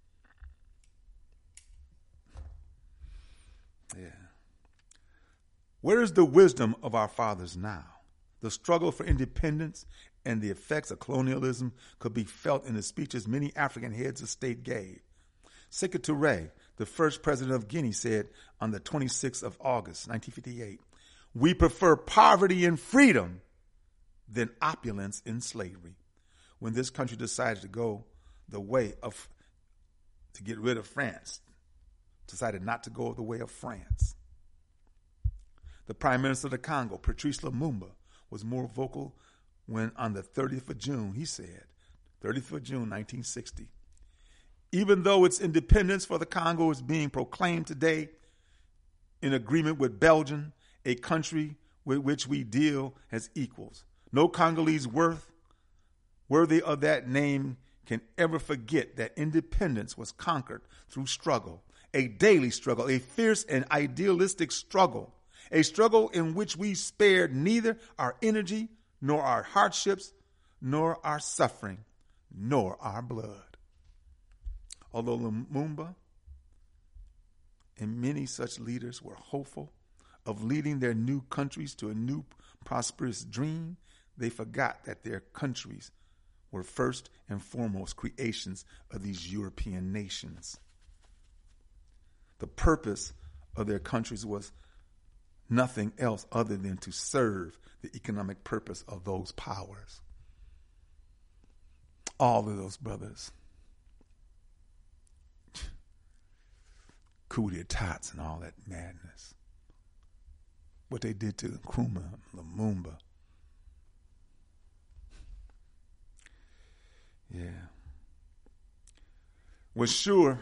Yeah. Where is the wisdom of our fathers now? The struggle for independence and the effects of colonialism could be felt in the speeches many African heads of state gave. Sékou Touré, the first president of Guinea, said on the 26th of August, 1958, "We prefer poverty and freedom than opulence in slavery." When this country decided to go the way to get rid of France, decided not to go the way of France. The Prime Minister of the Congo, Patrice Lumumba, was more vocal when on the 30th of June, he said, 30th of June, 1960, even though its independence for the Congo is being proclaimed today in agreement with Belgium, a country with which we deal as equals, no Congolese worthy of that name can ever forget that independence was conquered through struggle, a daily struggle, a fierce and idealistic struggle, a struggle in which we spared neither our energy, nor our hardships, nor our suffering, nor our blood. Although Lumumba and many such leaders were hopeful of leading their new countries to a new prosperous dream, they forgot that their countries were first and foremost creations of these European nations. The purpose of their countries was nothing else other than to serve the economic purpose of those powers. All of those brothers, coup d'etats and all that madness, what they did to Nkrumah, Lumumba. Yeah. Was sure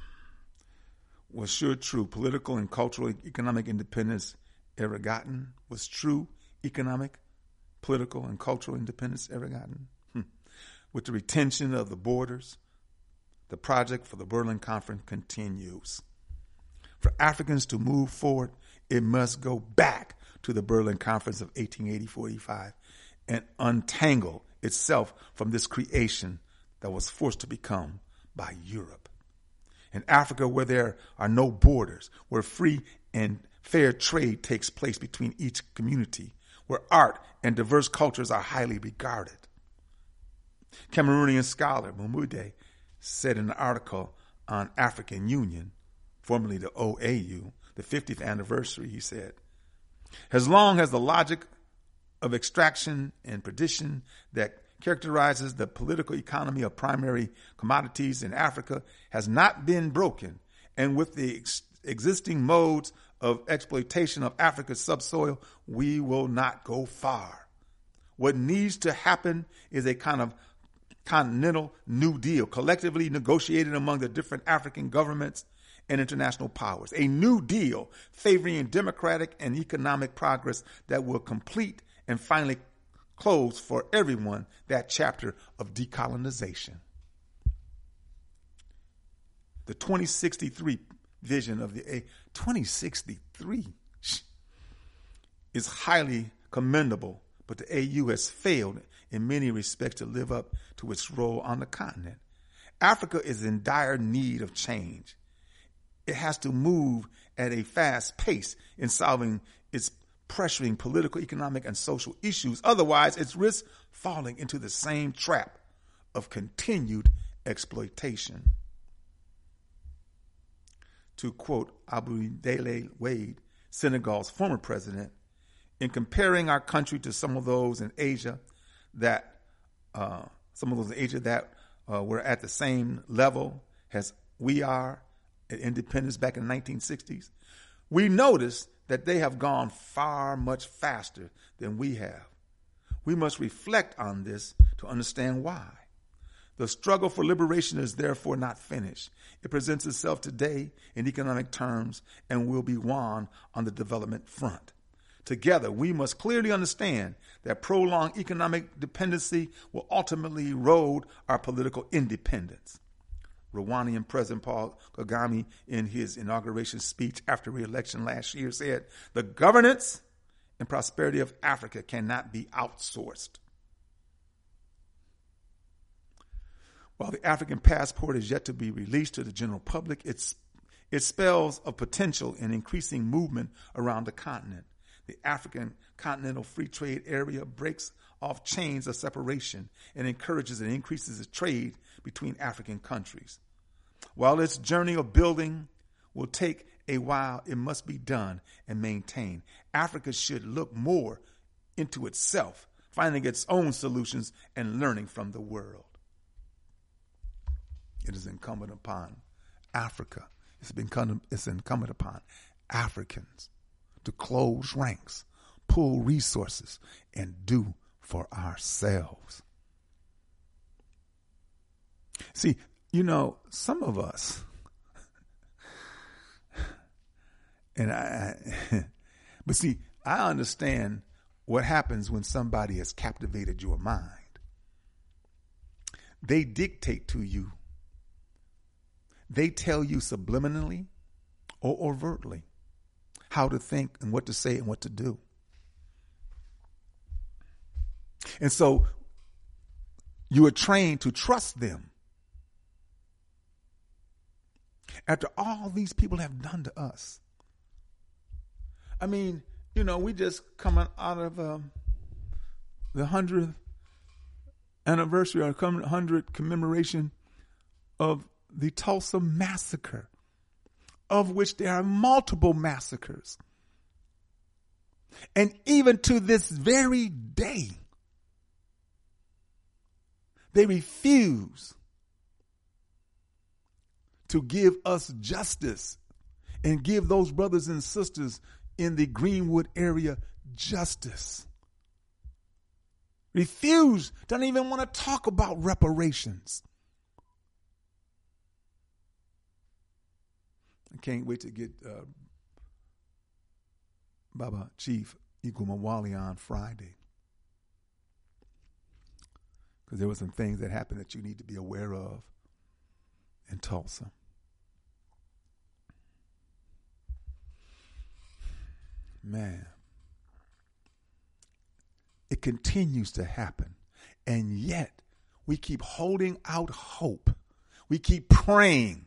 true political and cultural economic independence ever gotten? Was true economic, political, and cultural independence ever gotten? With the retention of the borders, the project for the Berlin Conference continues. For Africans to move forward, it must go back to the Berlin Conference of 1880-45 and untangle itself from this creation that was forced to become by Europe. In Africa, where there are no borders, where free and fair trade takes place between each community, where art and diverse cultures are highly regarded. Cameroonian scholar Mumude said in an article on African Union, formerly the OAU, the 50th anniversary, he said, as long as the logic of extraction and perdition that characterizes the political economy of primary commodities in Africa has not been broken, and with the existing modes of exploitation of Africa's subsoil, we will not go far. What needs to happen is a kind of continental New Deal, collectively negotiated among the different African governments and international powers. A New Deal favoring democratic and economic progress that will complete and finally close for everyone that chapter of decolonization. The 2063 vision of the 2063 is highly commendable, but the AU has failed in many respects to live up to its role on the continent. Africa is in dire need of change. It has to move at a fast pace in solving its pressuring political, economic, and social issues. Otherwise, it risks falling into the same trap of continued exploitation. To quote Abdoulaye Wade, Senegal's former president, in comparing our country to some of those in Asia that were at the same level as we are at independence back in the 1960s, we notice that they have gone far much faster than we have. We must reflect on this to understand why. The struggle for liberation is therefore not finished. It presents itself today in economic terms and will be won on the development front. Together, we must clearly understand that prolonged economic dependency will ultimately erode our political independence. Rwandan President Paul Kagame, in his inauguration speech after re-election last year, said, "The governance and prosperity of Africa cannot be outsourced." While the African passport is yet to be released to the general public, it spells a potential in increasing movement around the continent. The African Continental Free Trade Area breaks off chains of separation and encourages and increases the trade between African countries. While its journey of building will take a while, it must be done and maintained. Africa should look more into itself, finding its own solutions and learning from the world. It is incumbent upon Africa. It's incumbent upon Africans to close ranks, pull resources, and do for ourselves. See, some of us, but see, I understand what happens when somebody has captivated your mind. They dictate to you. They tell you subliminally or overtly how to think and what to say and what to do. And so you are trained to trust them. After all these people have done to us. I mean, we just coming out of the 100th anniversary or 100th commemoration of the Tulsa massacre, of which there are multiple massacres. And even to this very day, they refuse to give us justice and give those brothers and sisters in the Greenwood area justice. Refuse, don't even want to talk about reparations. I can't wait to get Baba Chief Igumawali on Friday, because there were some things that happened that you need to be aware of in Tulsa. Man, it continues to happen, and yet we keep holding out hope. We keep praying.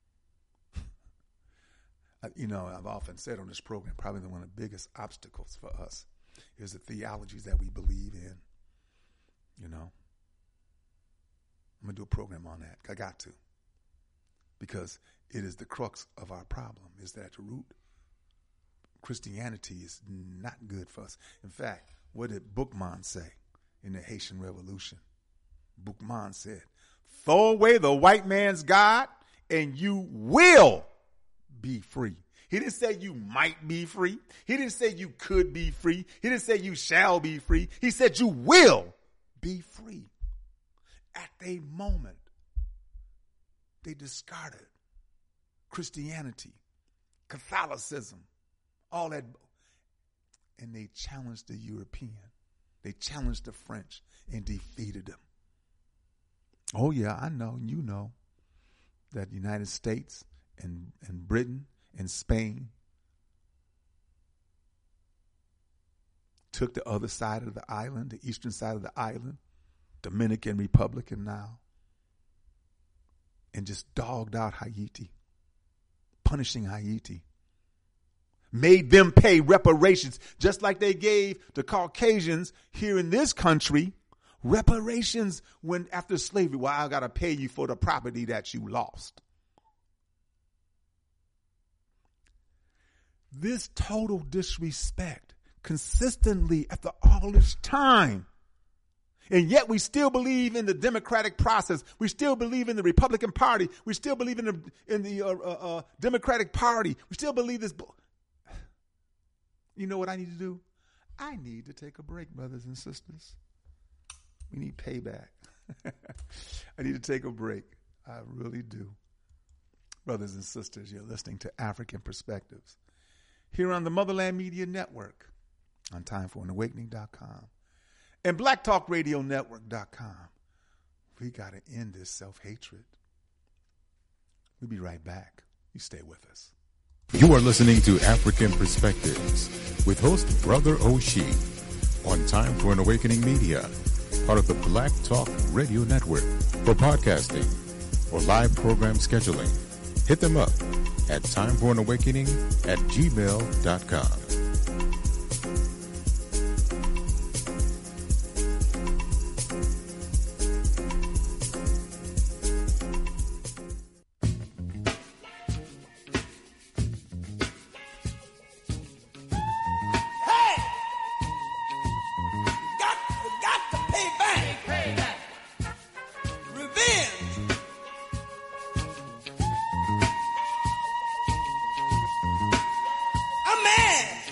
I've often said on this program, probably one of the biggest obstacles for us is the theologies that we believe in. I'm going to do a program on that. I got to. Because it is the crux of our problem, is that the root Christianity is not good for us. In fact, what did Boukman say in the Haitian Revolution? Boukman said, throw away the white man's God and you will be free. He didn't say you might be free. He didn't say you could be free. He didn't say you shall be free. He said you will be free. At a moment, they discarded Christianity, Catholicism, all that, and they challenged the European. They challenged the French and defeated them. Oh yeah, I know, you know, that the United States and Britain and Spain took the other side of the island, the eastern side of the island, Dominican Republic and now, and just dogged out Haiti, punishing Haiti. Made them pay reparations, just like they gave the Caucasians here in this country reparations when after slavery. Well, I got to pay you for the property that you lost. This total disrespect consistently after all this time. And yet we still believe in the democratic process. We still believe in the Republican Party. We still believe in the Democratic Party. We still believe this. You know what I need to do? I need to take a break, brothers and sisters. We need payback. I need to take a break. I really do. Brothers and sisters, you're listening to African Perspectives here on the Motherland Media Network on TimeForAnAwakening.com and BlackTalkRadioNetwork.com. We got to end this self-hatred. We'll be right back. You stay with us. You are listening to African Perspectives with host Brother Oshie on Time for an Awakening Media, part of the Black Talk Radio Network. For podcasting or live program scheduling, hit them up at timeforanawakening@gmail.com. Man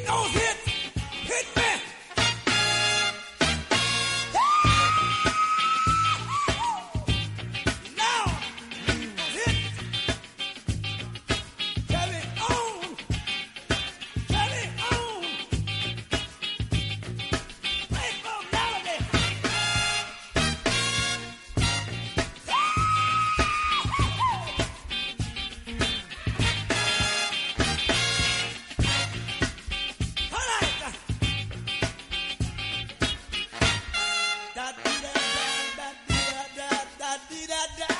those hits. Hit me. Now, hit. Carry on. Carry on. Play for melody. All right. Da-dee-da-da-da-da-dee-da-da.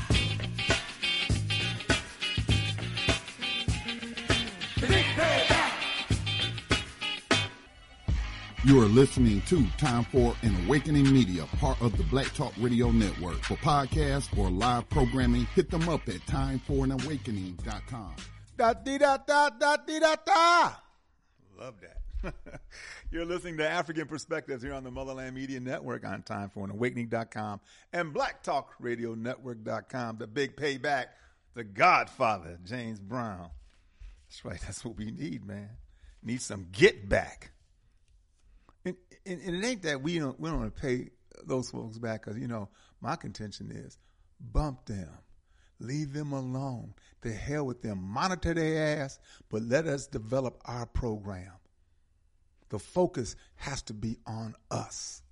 You are listening to Time for an Awakening Media, part of the Black Talk Radio Network. For podcasts or live programming, hit them up at timeforanawakening.com. Da-dee-da-da-da-dee-da-da. Love that. You're listening to African Perspectives here on the Motherland Media Network on timeforanawakening.com and blacktalkradionetwork.com. The big payback, the Godfather, James Brown. That's right. That's what we need, man. Need some get back. And it ain't that we don't want to pay those folks back, because, you know, my contention is bump them. Leave them alone. To hell with them. Monitor their ass, but let us develop our program. The focus has to be on us,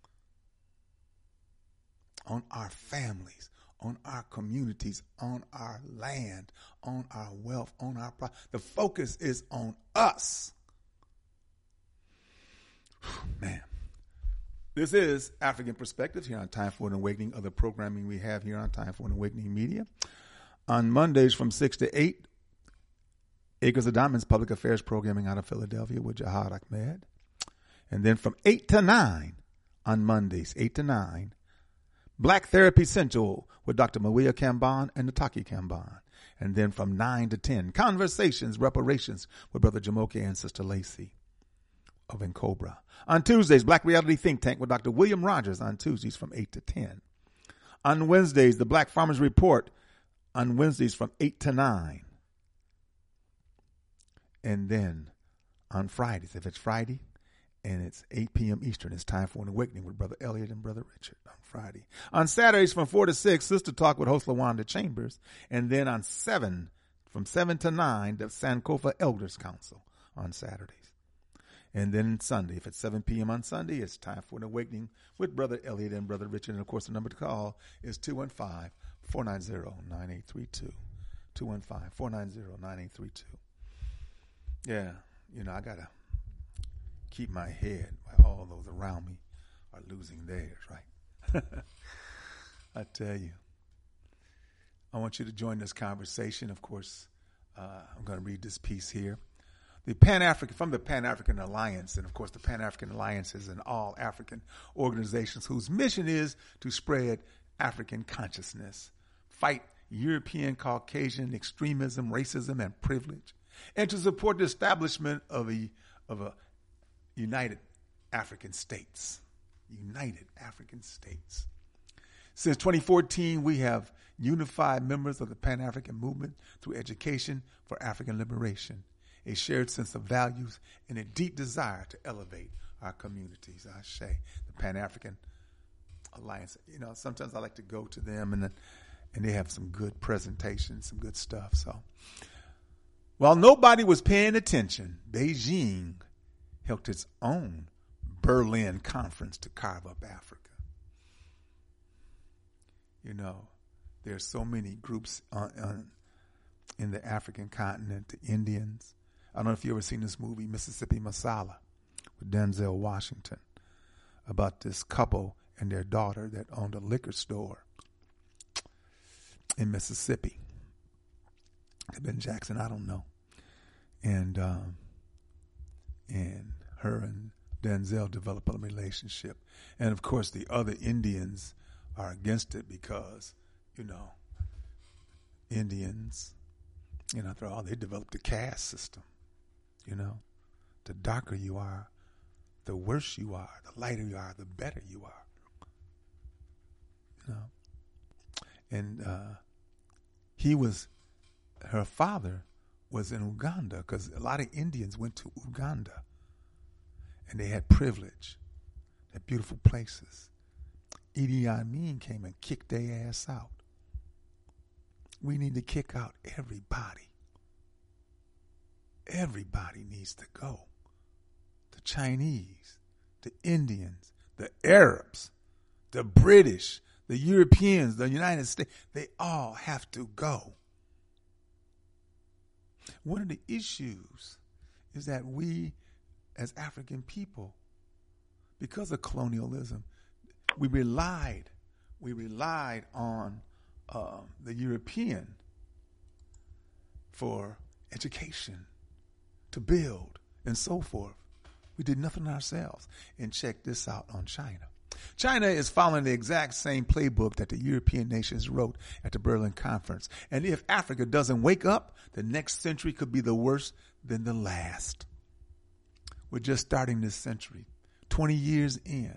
on our families, on our communities, on our land, on our wealth, on our the focus is on us. Man, this is African Perspectives here on Time for an Awakening, other programming we have here on Time for an Awakening Media. On Mondays from 6 to 8, Acres of Diamonds public affairs programming out of Philadelphia with Jihad Ahmed. And then from 8 to 9 on Mondays, 8 to 9, Black Therapy Central with Dr. Mawia Kamban and Nataki Kamban. And then from 9 to 10, Conversations, Reparations with Brother Jamoke and Sister Lacey of Encobra. On Tuesdays, Black Reality Think Tank with Dr. William Rogers on Tuesdays from 8 to 10. On Wednesdays, the Black Farmers Report on Wednesdays from 8 to 9. And then on Fridays, if it's Friday and it's 8 p.m. Eastern, it's Time for an Awakening with Brother Elliot and Brother Richard on Friday. On Saturdays from 4 to 6, Sister Talk with host LaWanda Chambers. And then on from 7 to 9, the Sankofa Elders Council on Saturdays. And then Sunday, if it's 7 p.m. on Sunday, it's Time for an Awakening with Brother Elliot and Brother Richard. And, of course, the number to call is 215-490-9832. 215-490-9832. Yeah, you know, I got to keep my head while all those around me are losing theirs, right? I tell you. I want you to join this conversation. Of course, I'm going to read this piece here. From the Pan-African Alliance, and of course the Pan-African Alliance is an all-African organization whose mission is to spread African consciousness, fight European Caucasian extremism, racism, and privilege, and to support the establishment of a United African States. United African States. Since 2014, we have unified members of the Pan-African movement through education for African liberation, a shared sense of values, and a deep desire to elevate our communities. I say the Pan-African Alliance. You know, sometimes I like to go to them, and they have some good presentations, some good stuff. So, while nobody was paying attention, Beijing held its own Berlin conference to carve up Africa. You know, there's so many groups in the African continent, the Indians. I don't know if you've ever seen this movie, Mississippi Masala, with Denzel Washington, about this couple and their daughter that owned a liquor store in Mississippi. Could have been Jackson, I don't know. And her and Denzel develop a relationship. And, of course, the other Indians are against it because, you know, Indians, you know, after all, they developed a caste system. You know, the darker you are, the worse you are. The lighter you are, the better you are. You know, and her father was in Uganda because a lot of Indians went to Uganda and they had privilege. They're beautiful places. Idi Amin came and kicked their ass out. We need to kick out everybody. Everybody needs to go. The Chinese, the Indians, the Arabs, the British, the Europeans, the United States, they all have to go. One of the issues is that we, as African people, because of colonialism, we relied on the European for education, to build, and so forth. We did nothing ourselves. And check this out on China. China is following the exact same playbook that the European nations wrote at the Berlin Conference. And if Africa doesn't wake up, the next century could be the worst than the last. We're just starting this century, 20 years in.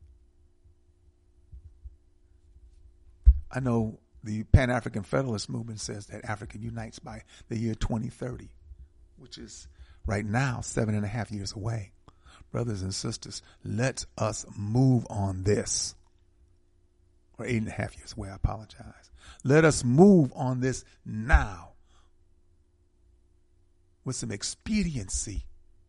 I know the Pan-African Federalist movement says that Africa unites by the year 2030, which is right now 7.5 years away. Brothers and sisters, let us move on this. Or 8.5 years away, I apologize. Let us move on this now with some expediency.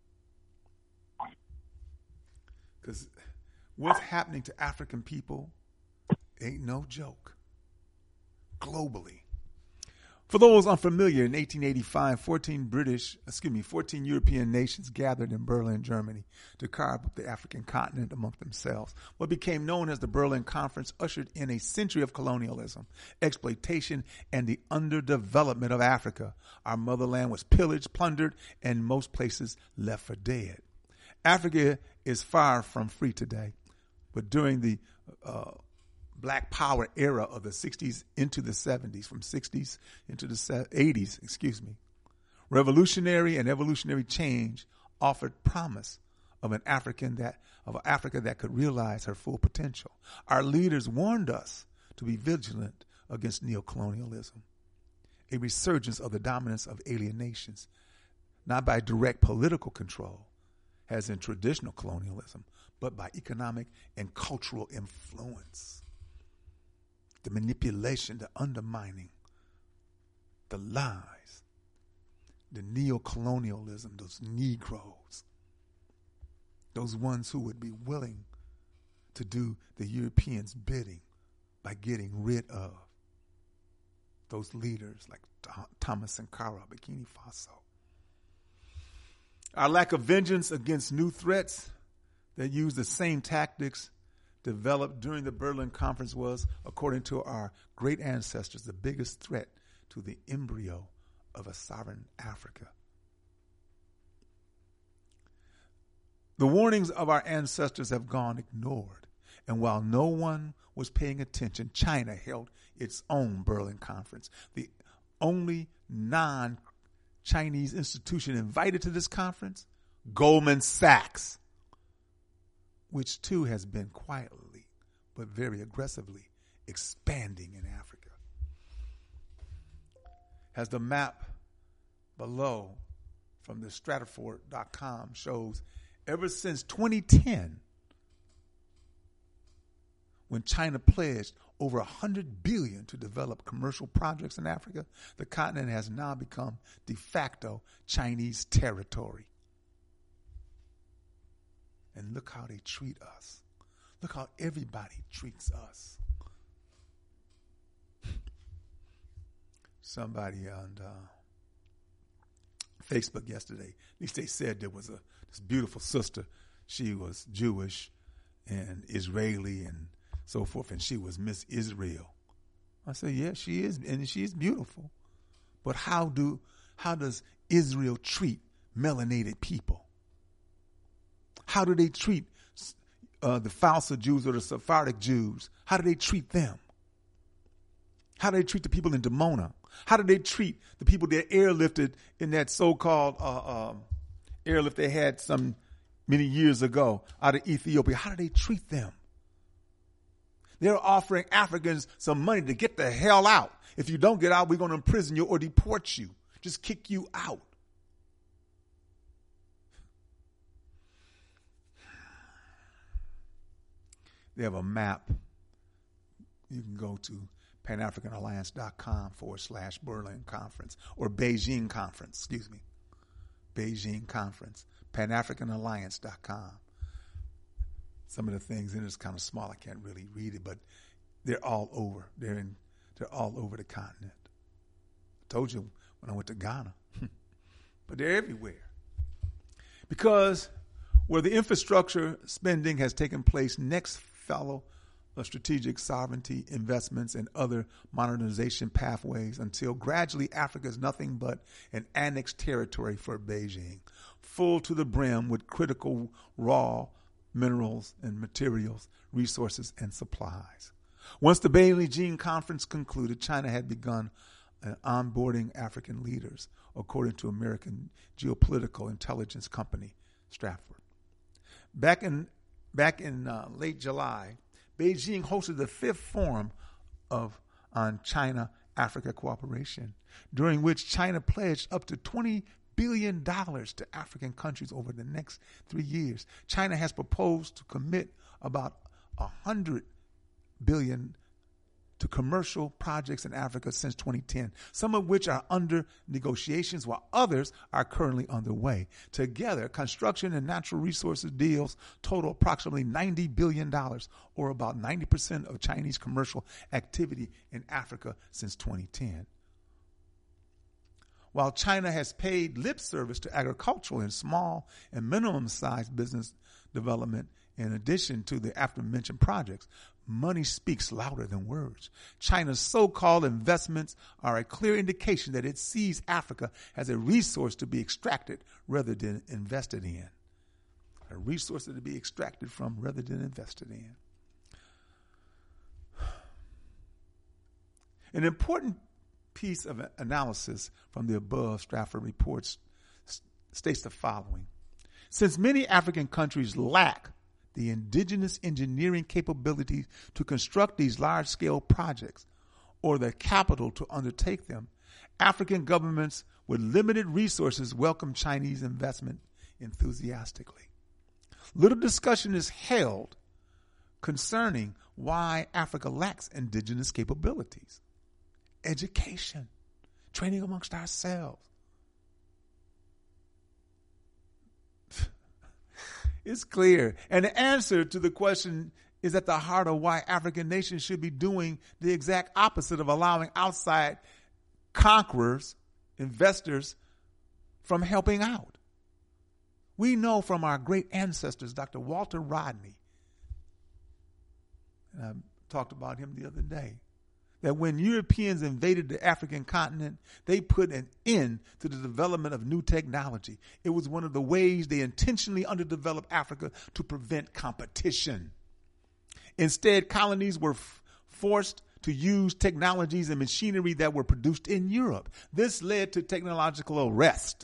Because what's happening to African people ain't no joke. Globally. For those unfamiliar, in 1885, 14 European nations gathered in Berlin, Germany, to carve up the African continent among themselves. What became known as the Berlin Conference ushered in a century of colonialism, exploitation, and the underdevelopment of Africa. Our motherland was pillaged, plundered, and most places left for dead. Africa is far from free today, but during the Black Power era of the 60s into the 70s, from 60s into the 80s, revolutionary and evolutionary change offered promise of an Africa that could realize her full potential. Our leaders warned us to be vigilant against neocolonialism, a resurgence of the dominance of alien nations, not by direct political control, as in traditional colonialism, but by economic and cultural influence. The manipulation, the undermining, the lies, the neo-colonialism, those Negroes, those ones who would be willing to do the Europeans' bidding by getting rid of those leaders like Thomas Sankara, Burkina Faso. Our lack of vengeance against new threats that use the same tactics developed during the Berlin Conference was, according to our great ancestors, the biggest threat to the embryo of a sovereign Africa. The warnings of our ancestors have gone ignored, and while no one was paying attention, China held its own Berlin Conference. The only non-Chinese institution invited to this conference, Goldman Sachs, which too has been quietly but very aggressively expanding in Africa. As the map below from the Stratford.com shows, ever since 2010, when China pledged over $100 billion to develop commercial projects in Africa, the continent has now become de facto Chinese territory. And look how they treat us. Look how everybody treats us. Somebody on Facebook yesterday, at least they said there was this beautiful sister. She was Jewish and Israeli and so forth, and she was Miss Israel. I said, yeah, she is, and she's beautiful. But how does Israel treat melanated people? How do they treat the Fausa Jews or the Sephardic Jews? How do they treat them? How do they treat the people in Dimona? How do they treat the people that airlifted in that so-called airlift they had some many years ago out of Ethiopia? How do they treat them? They're offering Africans some money to get the hell out. If you don't get out, we're going to imprison you or deport you. Just kick you out. They have a map. You can go to PanAfricanAlliance.com/Berlin Conference or Beijing Conference, Beijing Conference, PanAfricanAlliance.com. Some of the things in it is kind of small. I can't really read it, but they're all over. They're all over the continent. I told you when I went to Ghana. But they're everywhere. Because where the infrastructure spending has taken place, next follow strategic sovereignty investments and other modernization pathways until gradually Africa is nothing but an annexed territory for Beijing, full to the brim with critical raw minerals and materials, resources, and supplies. Once the Beijing Conference concluded, China had begun onboarding African leaders, according to American geopolitical intelligence company Stratfor. Back in late July, Beijing hosted the 5th Forum on China-Africa cooperation, during which China pledged up to $20 billion to African countries over the next 3 years. China has proposed to commit about $100 billion to commercial projects in Africa since 2010, some of which are under negotiations while others are currently underway. Together, construction and natural resources deals total approximately $90 billion, or about 90% of Chinese commercial activity in Africa since 2010. While China has paid lip service to agricultural and small and minimum-sized business development in addition to the aforementioned projects, money speaks louder than words. China's so-called investments are a clear indication that it sees Africa as a resource to be extracted rather than invested in. A resource to be extracted from rather than invested in. An important piece of analysis from the above Stratfor reports states the following. Since many African countries lack the indigenous engineering capabilities to construct these large-scale projects or the capital to undertake them, African governments with limited resources welcome Chinese investment enthusiastically. Little discussion is held concerning why Africa lacks indigenous capabilities. Education, training amongst ourselves. It's clear. And the answer to the question is at the heart of why African nations should be doing the exact opposite of allowing outside conquerors, investors, from helping out. We know from our great ancestors, Dr. Walter Rodney, and I talked about him the other day, that when Europeans invaded the African continent, they put an end to the development of new technology. It was one of the ways they intentionally underdeveloped Africa to prevent competition. Instead, colonies were forced to use technologies and machinery that were produced in Europe. This led to technological arrested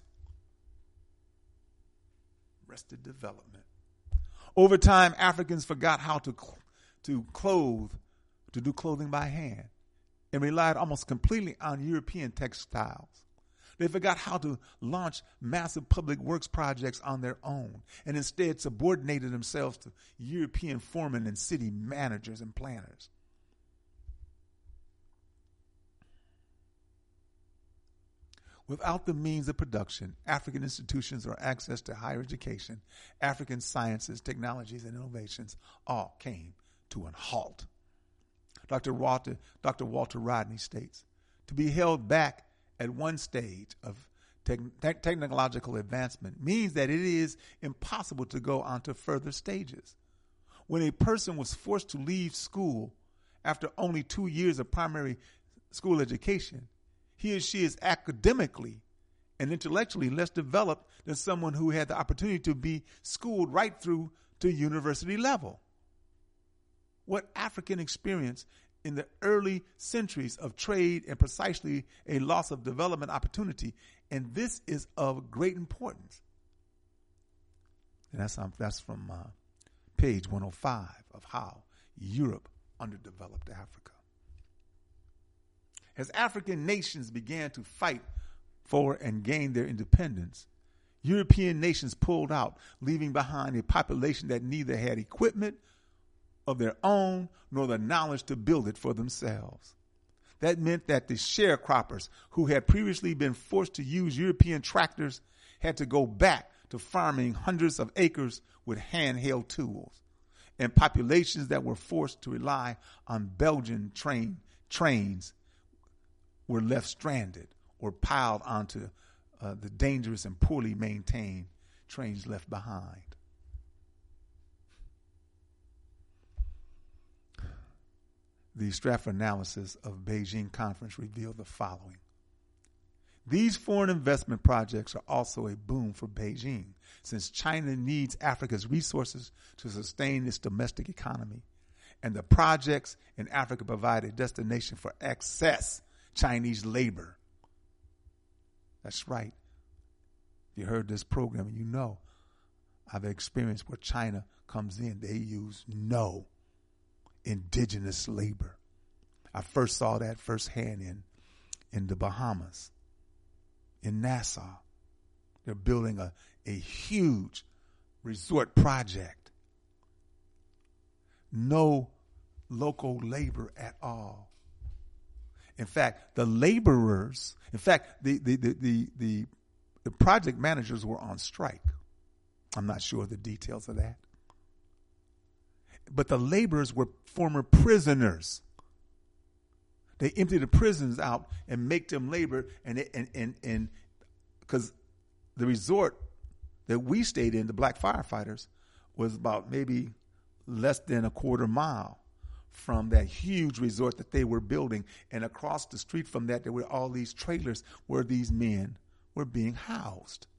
development. Over time, Africans forgot how to do clothing by hand, and relied almost completely on European textiles. They forgot how to launch massive public works projects on their own, and instead subordinated themselves to European foremen and city managers and planners. Without the means of production, African institutions or access to higher education, African sciences, technologies, and innovations all came to a halt. Dr. Walter Rodney states, to be held back at one stage of technological advancement means that it is impossible to go on to further stages. When a person was forced to leave school after only 2 years of primary school education, he or she is academically and intellectually less developed than someone who had the opportunity to be schooled right through to university level. What African experience in the early centuries of trade and precisely a loss of development opportunity, and this is of great importance. And that's from page 105 of How Europe Underdeveloped Africa. As African nations began to fight for and gain their independence, European nations pulled out, leaving behind a population that neither had equipment of their own, nor the knowledge to build it for themselves. That meant that the sharecroppers who had previously been forced to use European tractors had to go back to farming hundreds of acres with handheld tools. And populations that were forced to rely on Belgian trains were left stranded or piled onto the dangerous and poorly maintained trains left behind. The Stratford analysis of Beijing conference revealed the following. These foreign investment projects are also a boom for Beijing, since China needs Africa's resources to sustain its domestic economy, and the projects in Africa provide a destination for excess Chinese labor. That's right. If you heard this program, you know I've experienced where China comes in. They use no indigenous labor. I first saw that firsthand in the Bahamas, in Nassau. They're building a huge resort project. No local labor at all. In fact, the laborers, the project managers were on strike. I'm not sure of the details of that. But the laborers were former prisoners. They empty the prisons out and make them labor, and because the resort that we stayed in, the black firefighters, was about maybe less than a quarter mile from that huge resort that they were building, and across the street from that there were all these trailers where these men were being housed.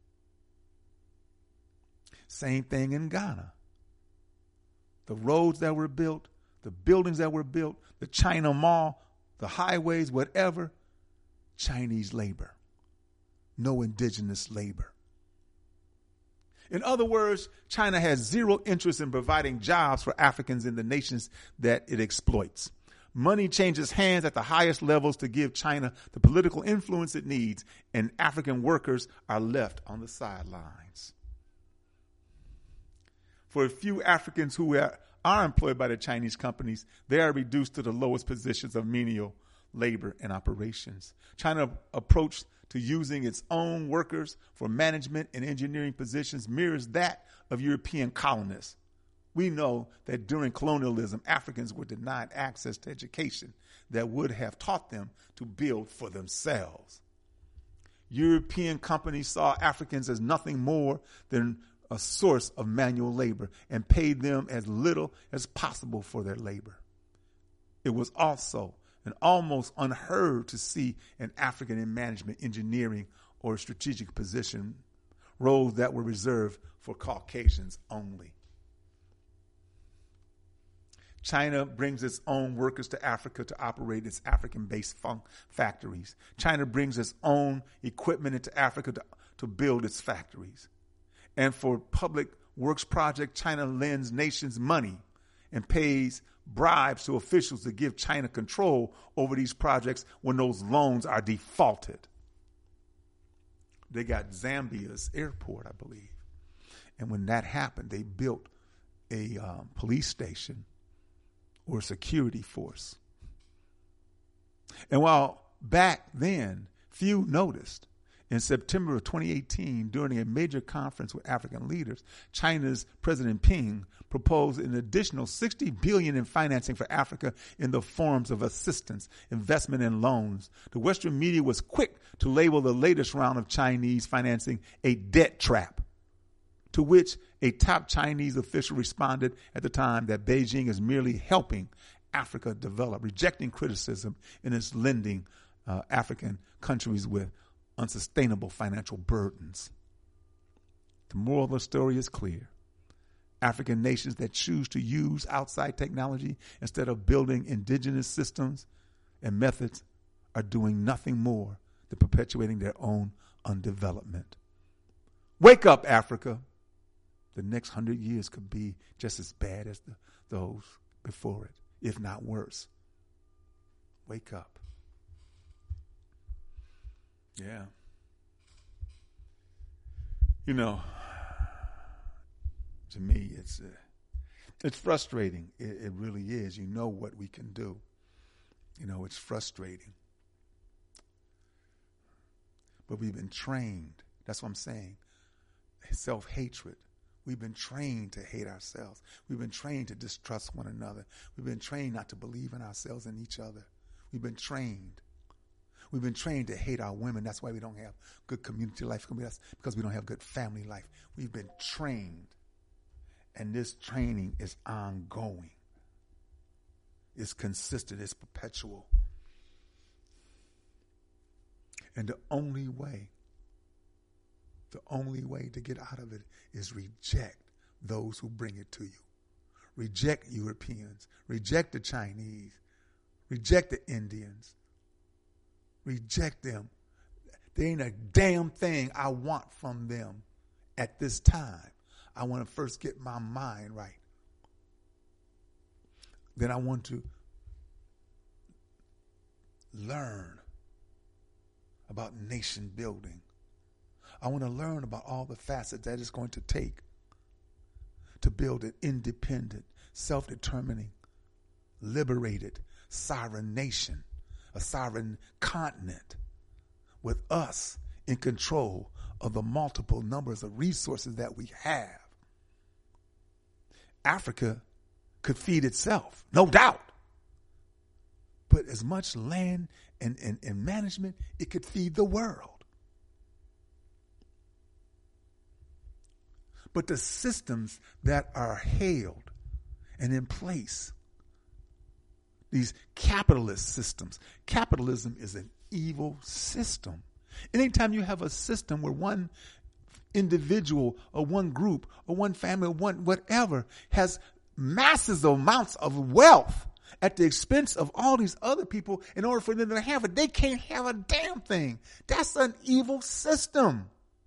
Same thing in Ghana. The roads that were built, the buildings that were built, the China Mall, the highways, whatever, Chinese labor. No indigenous labor. In other words, China has zero interest in providing jobs for Africans in the nations that it exploits. Money changes hands at the highest levels to give China the political influence it needs, and African workers are left on the sidelines. For a few Africans who are employed by the Chinese companies, they are reduced to the lowest positions of menial labor and operations. China approach to using its own workers for management and engineering positions mirrors that of European colonists. We know that during colonialism, Africans were denied access to education that would have taught them to build for themselves. European companies saw Africans as nothing more than a source of manual labor and paid them as little as possible for their labor. It was also an almost unheard to see an African in management, engineering, or strategic position, roles that were reserved for Caucasians only. China brings its own workers to Africa to operate its African-based factories. China brings its own equipment into Africa to build its factories. And for public works projects, China lends nations money and pays bribes to officials to give China control over these projects when those loans are defaulted. They got Zambia's airport, I believe. And when that happened, they built a police station or a security force. And while back then, few noticed, in September of 2018, during a major conference with African leaders, China's President Ping proposed an additional $60 billion in financing for Africa in the forms of assistance, investment, and loans. The Western media was quick to label the latest round of Chinese financing a debt trap, to which a top Chinese official responded at the time that Beijing is merely helping Africa develop, rejecting criticism in its lending African countries with unsustainable financial burdens. The moral of the story is clear. African nations that choose to use outside technology instead of building indigenous systems and methods are doing nothing more than perpetuating their own undevelopment. Wake up, Africa. The next 100 years could be just as bad as those before it, if not worse. Wake up. Yeah. You know, to me, It's frustrating. It really is. You know what we can do. You know, it's frustrating. But we've been trained. That's what I'm saying. Self-hatred. We've been trained to hate ourselves. We've been trained to distrust one another. We've been trained not to believe in ourselves and each other. We've been trained. We've been trained to hate our women. That's why we don't have good community life, because we don't have good family life. We've been trained. And this training is ongoing. It's consistent. It's perpetual. And the only way to get out of it is reject those who bring it to you. Reject Europeans. Reject the Chinese. Reject the Indians. Reject them. There ain't a damn thing I want from them at this time. I want to first get my mind right. Then I want to learn about nation building. I want to learn about all the facets that it's going to take to build an independent, self-determining, liberated, sovereign nation, a sovereign continent with us in control of the multiple numbers of resources that we have. Africa could feed itself, no doubt. But as much land and management, it could feed the world. But the systems that are held and in place, these capitalist systems, capitalism is an evil system. Anytime you have a system where one individual or one group or one family or one whatever has massive amounts of wealth at the expense of all these other people in order for them to have it, they can't have a damn thing. That's an evil system.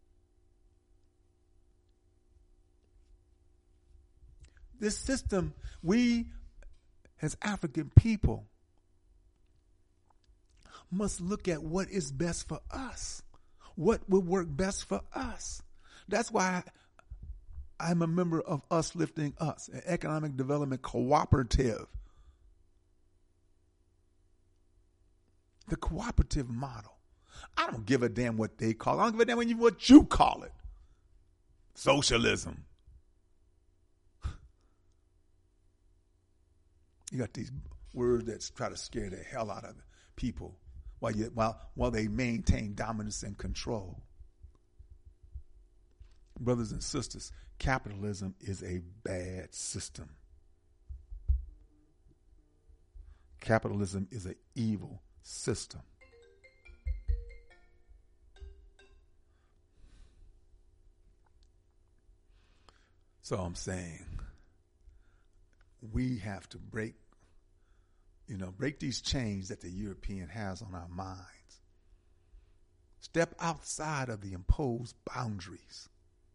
This system, we as African people must look at what is best for us, what will work best for us. That's why I'm a member of Us Lifting Us, an economic development cooperative. The cooperative model. I don't give a damn what they call it. I don't give a damn what you call it. Socialism. You got these words that try to scare the hell out of people while they maintain dominance and control. Brothers and sisters, capitalism is a bad system. Capitalism is an evil system. So I'm saying we have to break these chains that the European has on our minds. Step outside of the imposed boundaries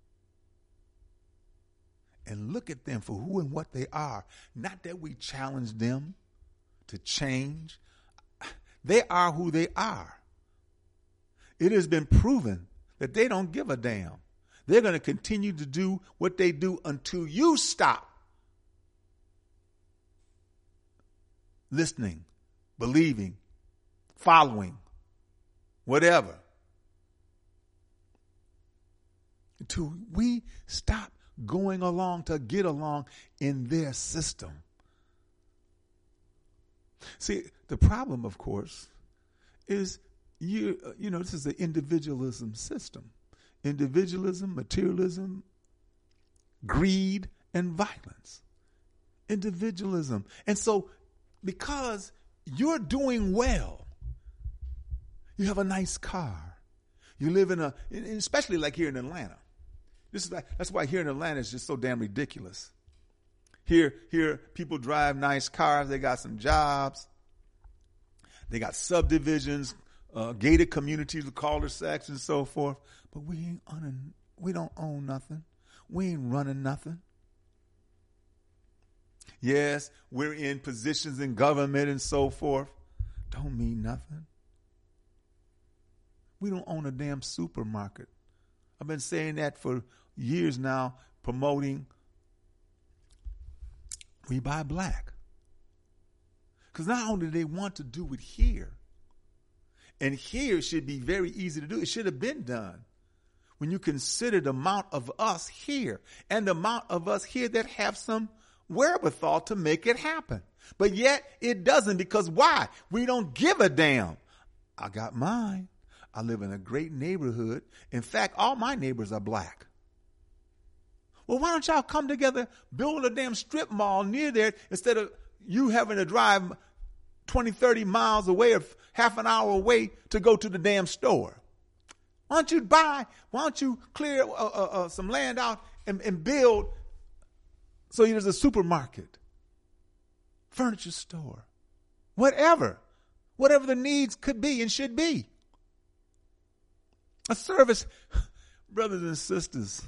and look at them for who and what they are. Not that we challenge them to change. They are who they are. It has been proven that they don't give a damn. They're going to continue to do what they do until you stop listening, believing, following, whatever. Until we stop going along to get along in their system. See, the problem, of course, is this is the individualism system. Individualism, materialism, greed, and violence. Individualism. And so, because you're doing well, you have a nice car, you live in especially like here in Atlanta. That's why here in Atlanta it's just so damn ridiculous. Here people drive nice cars, they got some jobs, they got subdivisions, gated communities with cul-de-sacs and so forth. But we don't own nothing. We ain't running nothing. Yes, we're in positions in government and so forth. Don't mean nothing. We don't own a damn supermarket. I've been saying that for years now, promoting we buy black. Because not only do they want to do it here, and here should be very easy to do. It should have been done when you consider the amount of us here and the amount of us here that have some wherewithal to make it happen. But yet it doesn't, because why? We don't give a damn. I got mine. I live in a great neighborhood. In fact, all my neighbors are black. Well, why don't y'all come together, build a damn strip mall near there instead of you having to drive 20, 30 miles away or half an hour away to go to the damn store? Why don't you clear some land out and build so there's a supermarket, furniture store, whatever the needs could be and should be. A service, brothers and sisters,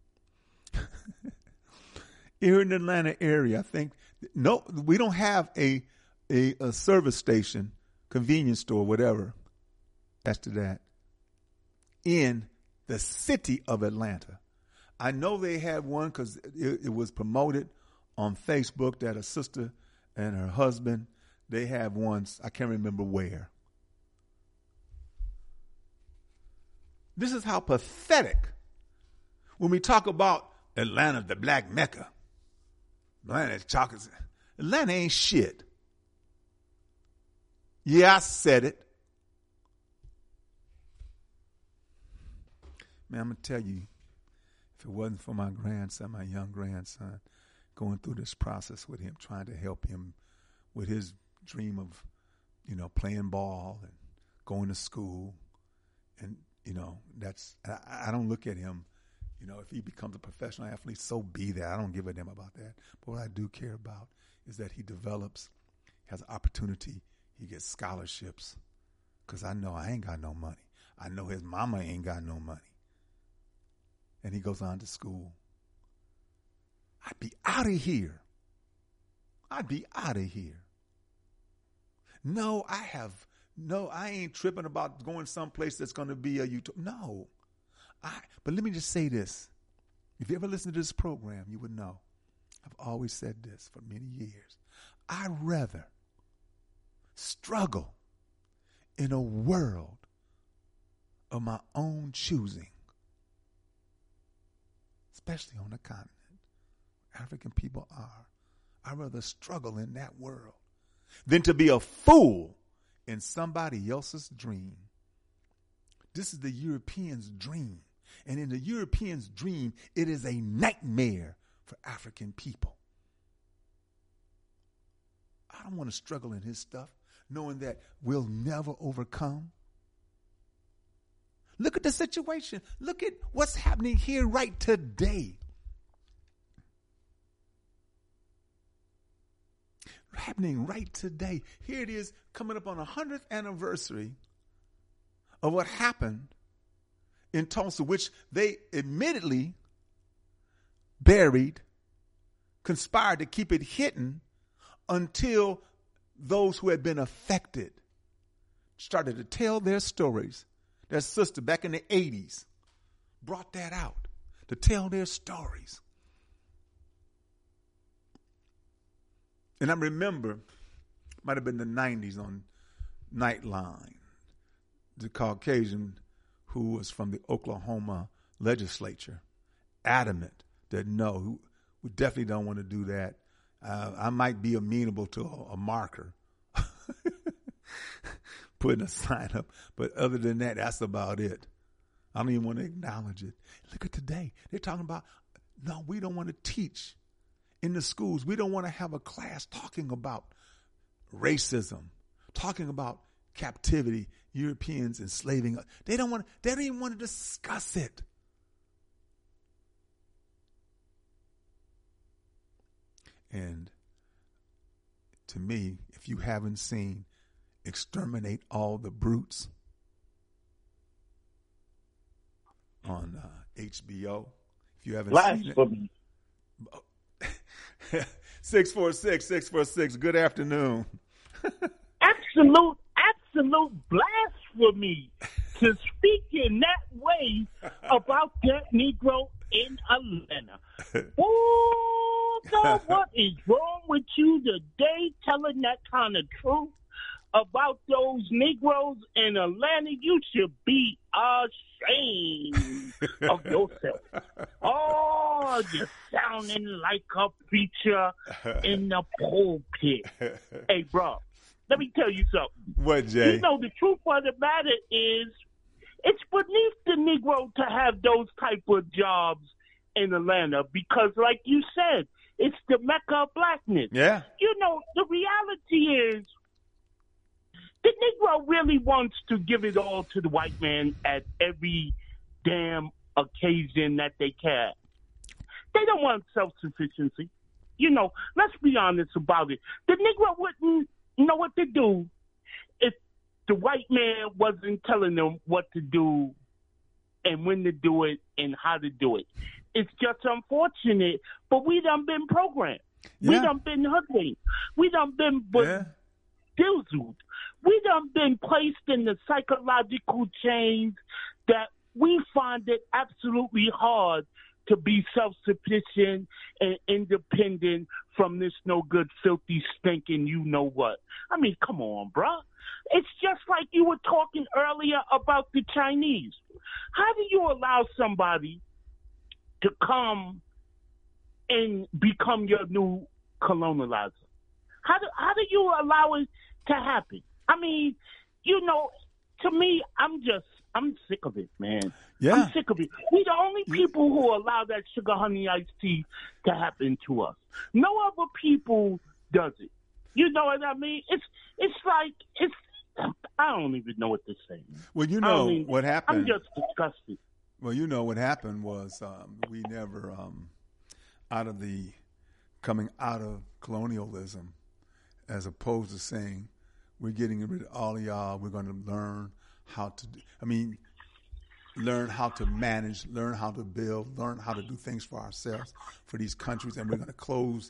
here in the Atlanta area, I think, no, we don't have a service station, convenience store, whatever, as to that, in the city of Atlanta. I know they had one because it was promoted on Facebook that a sister and her husband, they have ones, I can't remember where. This is how pathetic, when we talk about Atlanta, the black Mecca. Atlanta ain't shit. Yeah, I said it. Man, I'm going to tell you, if it wasn't for my grandson, my young grandson, going through this process with him, trying to help him with his dream of, playing ball and going to school. And, I don't look at him, if he becomes a professional athlete, so be that. I don't give a damn about that. But what I do care about is that he develops, has an opportunity, he gets scholarships. Because I know I ain't got no money. I know his mama ain't got no money. And he goes on to school. I'd be out of here. No, I ain't tripping about going someplace that's going to be a utopia. No. But let me just say this. If you ever listen to this program, you would know. I've always said this for many years. I'd rather struggle in a world of my own choosing, especially on the continent African people are. I'd rather struggle in that world than to be a fool in somebody else's dream. This is the Europeans' dream. And in the Europeans' dream, it is a nightmare for African people. I don't want to struggle in his stuff, knowing that we'll never overcome. Look at the situation. Look at what's happening here right today. Happening right today. Here it is, coming up on the 100th anniversary of what happened in Tulsa, which they admittedly buried, conspired to keep it hidden until those who had been affected started to tell their stories. Their sister back in the 80s brought that out to tell their stories. And I remember, might have been the 90s on Nightline, the Caucasian who was from the Oklahoma legislature, adamant that no, we definitely don't want to do that. I might be amenable to a marker, putting a sign up, but other than that, that's about it. I don't even want to acknowledge it. Look at today. They're talking about, no, we don't want to teach in the schools. We don't want to have a class talking about racism, talking about captivity, Europeans enslaving. They don't even want to discuss it. And to me, if you haven't seen Exterminate All the Brutes on HBO, if you haven't seen it, 646. Good afternoon. Absolute blasphemy to speak in that way about that Negro in Atlanta. Oh, know what is wrong with you today telling that kind of truth about those Negroes in Atlanta? You should be ashamed of yourself. Oh, you're sounding like a preacher in the pulpit. Hey, bro, let me tell you something. What, Jay? You know, the truth of the matter is it's beneath the Negro to have those type of jobs in Atlanta because, like you said, it's the Mecca of blackness. Yeah. You know, the reality is the Negro really wants to give it all to the white man at every damn occasion that they can. They don't want self-sufficiency. You know, let's be honest about it. The Negro wouldn't know what to do if the white man wasn't telling them what to do and when to do it and how to do it. It's just unfortunate, but we done been programmed. Yeah. We done been hoodwinked. We done been dizzled. We done been placed in the psychological chains that we find it absolutely hard to be self-sufficient and independent from this no good, filthy, stinking you-know-what. I mean, come on, bruh. It's just like you were talking earlier about the Chinese. How do you allow somebody to come and become your new colonializer? How do you allow it to happen? I mean, you know, to me, I'm sick of it, man. Yeah. I'm sick of it. We're the only people who allow that sugar honey iced tea to happen to us. No other people does it. You know what I mean? It's like I don't even know what to say. Well, you know what happened. I'm just disgusted. Well, you know what happened was we never coming out of colonialism, as opposed to saying we're getting rid of all of y'all. We're going to learn how to learn how to manage, learn how to build, learn how to do things for ourselves, for these countries, and we're going to close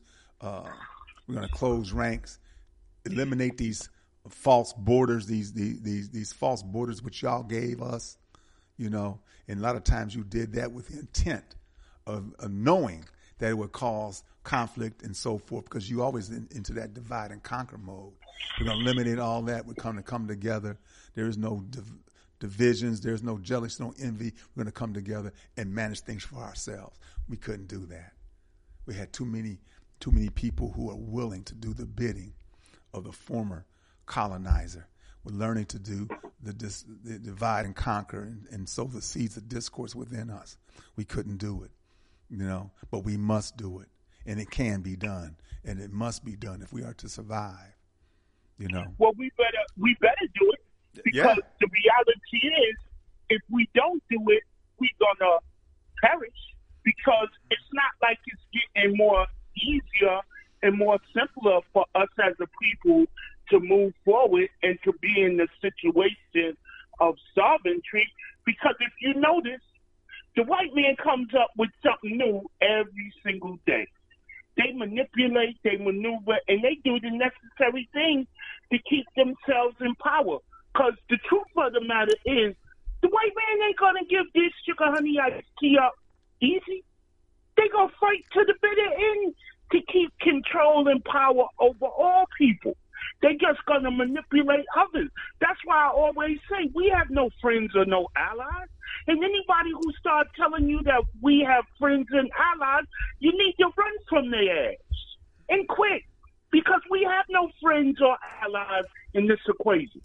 ranks, eliminate these false borders, these false borders which y'all gave us, you know. And a lot of times you did that with the intent of knowing that it would cause conflict and so forth, because you always into that divide and conquer mode. We're going to eliminate all that. We're going to come together. There is no divisions. There's no jealousy, no envy. We're going to come together and manage things for ourselves. We couldn't do that. We had too many people who are willing to do the bidding of the former colonizer. We're learning to do the divide and conquer and sow the seeds of discourse within us. We couldn't do it, you know, but we must do it, and it can be done, and it must be done if we are to survive, you know. Well, we better do it, because the reality is, if we don't do it, we're gonna perish, because it's not like it's getting more easier and more simpler for us as a people to move forward and to be in the situation of sovereignty. Because if you notice, the white man comes up with something new every single day. They manipulate, they maneuver, and they do the necessary things to keep themselves in power. Because the truth of the matter is, the white man ain't going to give this sugar honey iced tea up easy. They going to fight to the bitter end to keep control and power over all people. They just going to manipulate others. That's why I always say we have no friends or no allies. And anybody who starts telling you that we have friends and allies, you need to run from their ass and quit, because we have no friends or allies in this equation.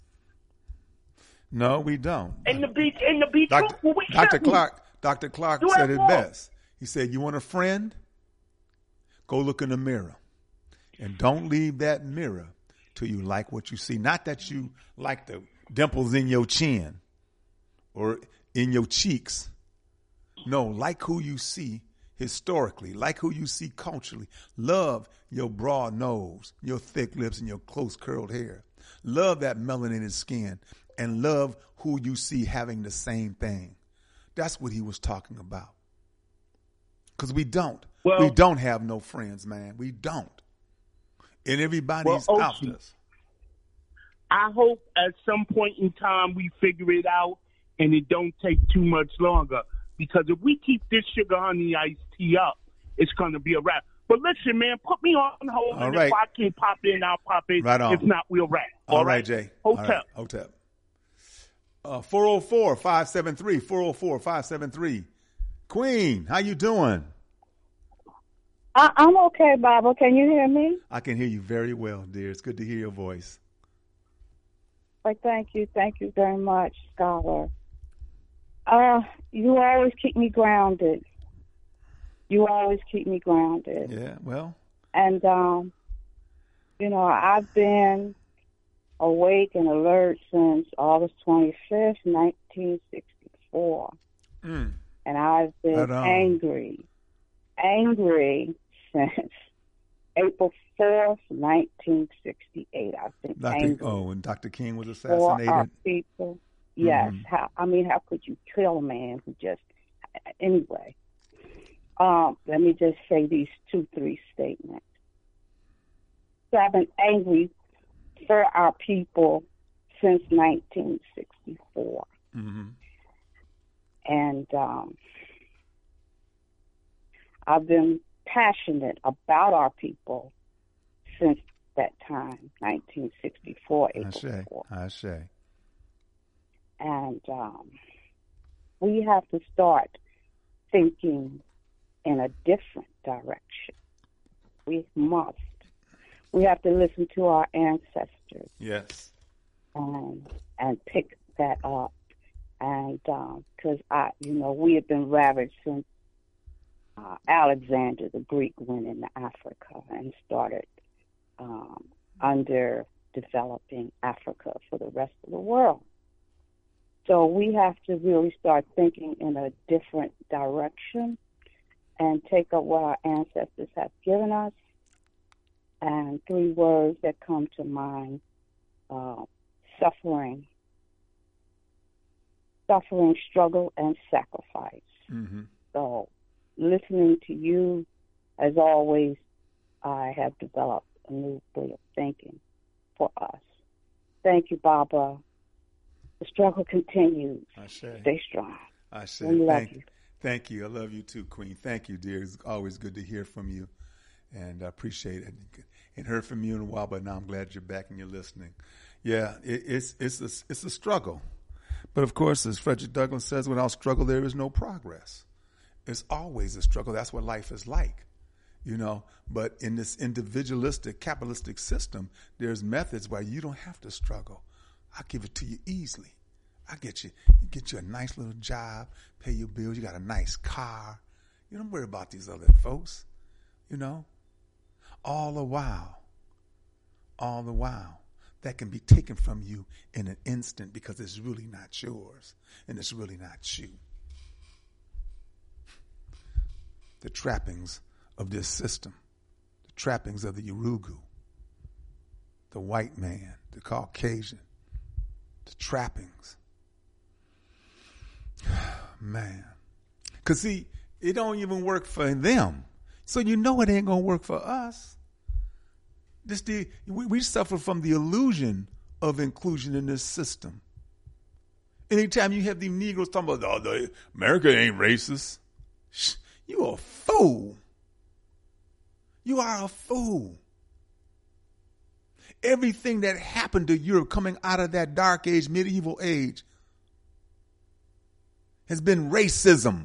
No, we don't. And to be truthful, we Dr. shouldn't. Dr. Clark said it best. He said, "You want a friend? Go look in the mirror, and don't leave that mirror till you like what you see. Not that you like the dimples in your chin or in your cheeks. No, like who you see historically, like who you see culturally. Love your broad nose, your thick lips, and your close curled hair. Love that melanated skin, and love who you see having the same thing." That's what he was talking about. Because we don't. We don't have no friends, man. We don't. And everybody's after us. I hope at some point in time we figure it out and it don't take too much longer. Because if we keep this sugar honey iced tea up, it's going to be a wrap. But listen, man, put me on hold. All and right. If I can pop in, I'll pop in. Right on. If not, we'll wrap. All right, Jay. Hotel. All right. Hotel. 404-573. 404-573. Queen, how you doing? I'm okay, Baba. Can you hear me? I can hear you very well, dear. It's good to hear your voice. Well, thank you. Thank you very much, Scholar. You always keep me grounded. Yeah, well. And, I've been awake and alert since August 25th, 1964. And I've been angry since April 4th, 1968. I've been angry. Oh, and Dr. King was For our assassinated? people. Yes. How could you kill a man who just... Anyway, let me just say these 2-3 statements. So I've been angry for our people since 1964. And I've been passionate about our people since that time, 1964, April 4th. I say. And we have to start thinking in a different direction. We must. We have to listen to our ancestors. Yes. And pick that up. And because we have been ravaged since Alexander the Greek went into Africa and started underdeveloping Africa for the rest of the world. So we have to really start thinking in a different direction and take up what our ancestors have given us. And 3 words that come to mind: suffering, struggle, and sacrifice. So listening to you, as always, I have developed a new way of thinking for us. Thank you, Baba. The struggle continues. I say. Stay strong. I say. We love you. Thank you. I love you too, Queen. Thank you, dear. It's always good to hear from you. And I appreciate it. And heard from you in a while, but now I'm glad you're back and you're listening. Yeah, it's a struggle. But of course, as Frederick Douglass says, without struggle, there is no progress. It's always a struggle. That's what life is like, But in this individualistic, capitalistic system, there's methods where you don't have to struggle. I'll give it to you easily. You get you a nice little job, pay your bills, you got a nice car. You don't worry about these other folks, All the while, that can be taken from you in an instant because it's really not yours and it's really not you. The trappings of this system, the trappings of the Yurugu, the white man, the Caucasian, the trappings. Man. Because, see, it don't even work for them. So it ain't going to work for us. We suffer from the illusion of inclusion in this system. Anytime you have these Negroes talking about, America ain't racist. You a fool. You are a fool. Everything that happened to Europe coming out of that dark age, medieval age, has been racism.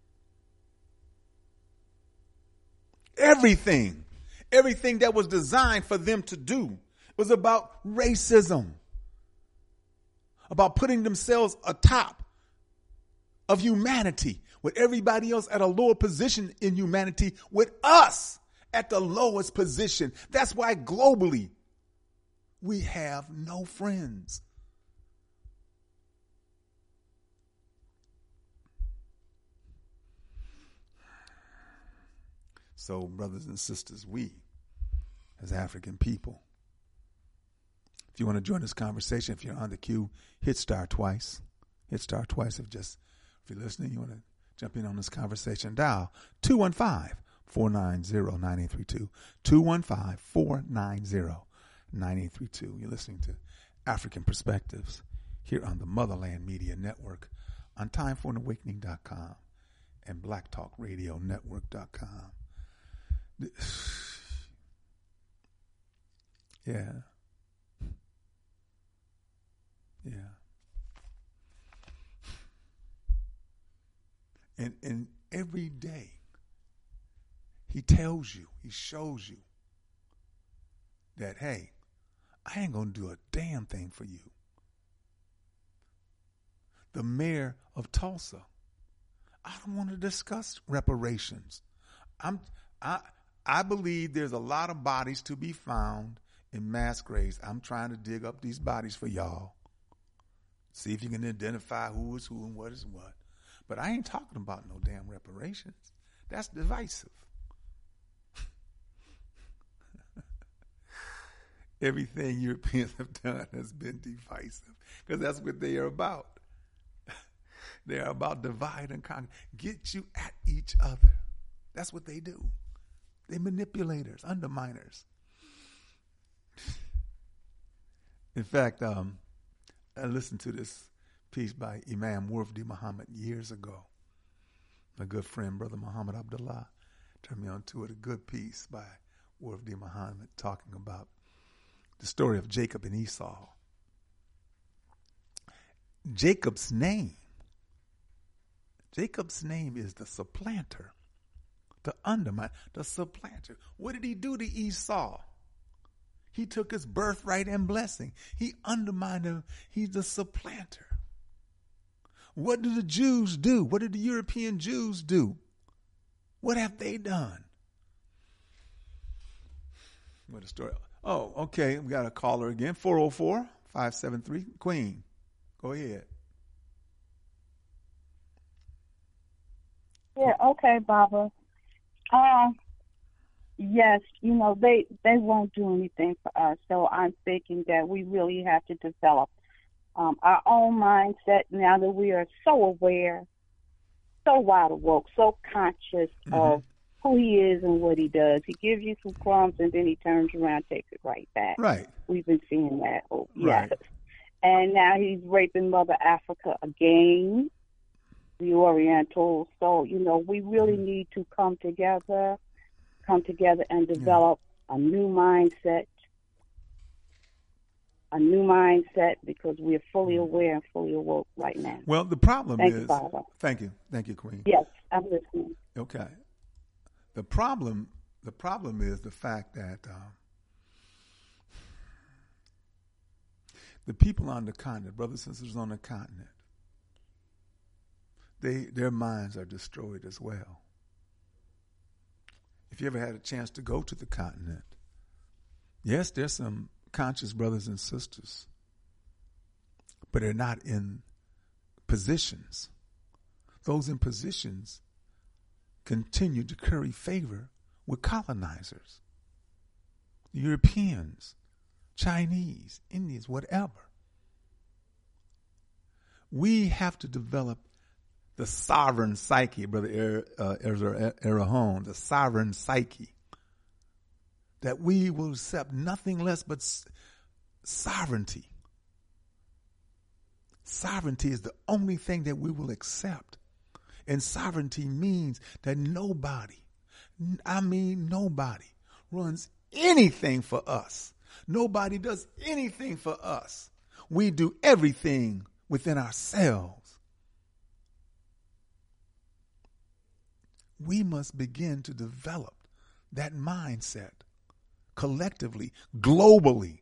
Everything that was designed for them to do was about racism, about putting themselves atop of humanity, with everybody else at a lower position in humanity, with us at the lowest position. That's why globally we have no friends. So, brothers and sisters, we, as African people, if you want to join this conversation, if you're on the queue, hit star twice. Hit star twice if you're listening, you want to jump in on this conversation. Dial 215-490-9832. 215-490-9832. You're listening to African Perspectives here on the Motherland Media Network on TimeForAnAwakening.com and BlackTalkRadioNetwork.com. Yeah. Yeah. And every day he tells you, he shows you that, hey, I ain't going to do a damn thing for you. The mayor of Tulsa, I don't want to discuss reparations. I believe there's a lot of bodies to be found in mass graves. I'm trying to dig up these bodies for y'all. See if you can identify who is who and what is what. But I ain't talking about no damn reparations. That's divisive. Everything Europeans have done has been divisive because that's what they are about. They are about divide and conquer. Get you at each other. That's what they do. They're manipulators, underminers. In fact, I listened to this piece by Imam Wafdi Muhammad years ago. My good friend, Brother Muhammad Abdullah, turned me on to it. A good piece by Wafdi Muhammad talking about the story of Jacob and Esau. Jacob's name is the supplanter, the underminer, the supplanter. What did he do to Esau? He took his birthright and blessing. He undermined him. He's the supplanter. What do the Jews do? What did the European Jews do? What have they done? What a story. Oh, okay. We got a caller again. 404-573. Queen. Go ahead. Yeah, okay, Baba. Yes, they won't do anything for us. So I'm thinking that we really have to develop our own mindset now that we are so aware, so wide awake, so conscious of who he is and what he does. He gives you some crumbs and then he turns around and takes it right back. Right. We've been seeing that. Oh, right. Yes. And now he's raping Mother Africa again, the Orientals. So, we really need to come together and develop a new mindset. Because we're fully aware and fully awoke right now. Well, the problem Thank is... you, Father. Thank you, Queen. Yes, I'm listening. Okay. The problem is the fact that the people on the continent, brothers and sisters on the continent, their minds are destroyed as well. If you ever had a chance to go to the continent, yes, there's some conscious brothers and sisters, but they're not in positions. Those in positions continue to curry favor with colonizers, Europeans, Chinese, Indians, whatever. We have to develop the sovereign psyche, Brother Erahon, the sovereign psyche, that we will accept nothing less but sovereignty. Sovereignty is the only thing that we will accept. And sovereignty means that nobody runs anything for us. Nobody does anything for us. We do everything within ourselves. We must begin to develop that mindset collectively, globally.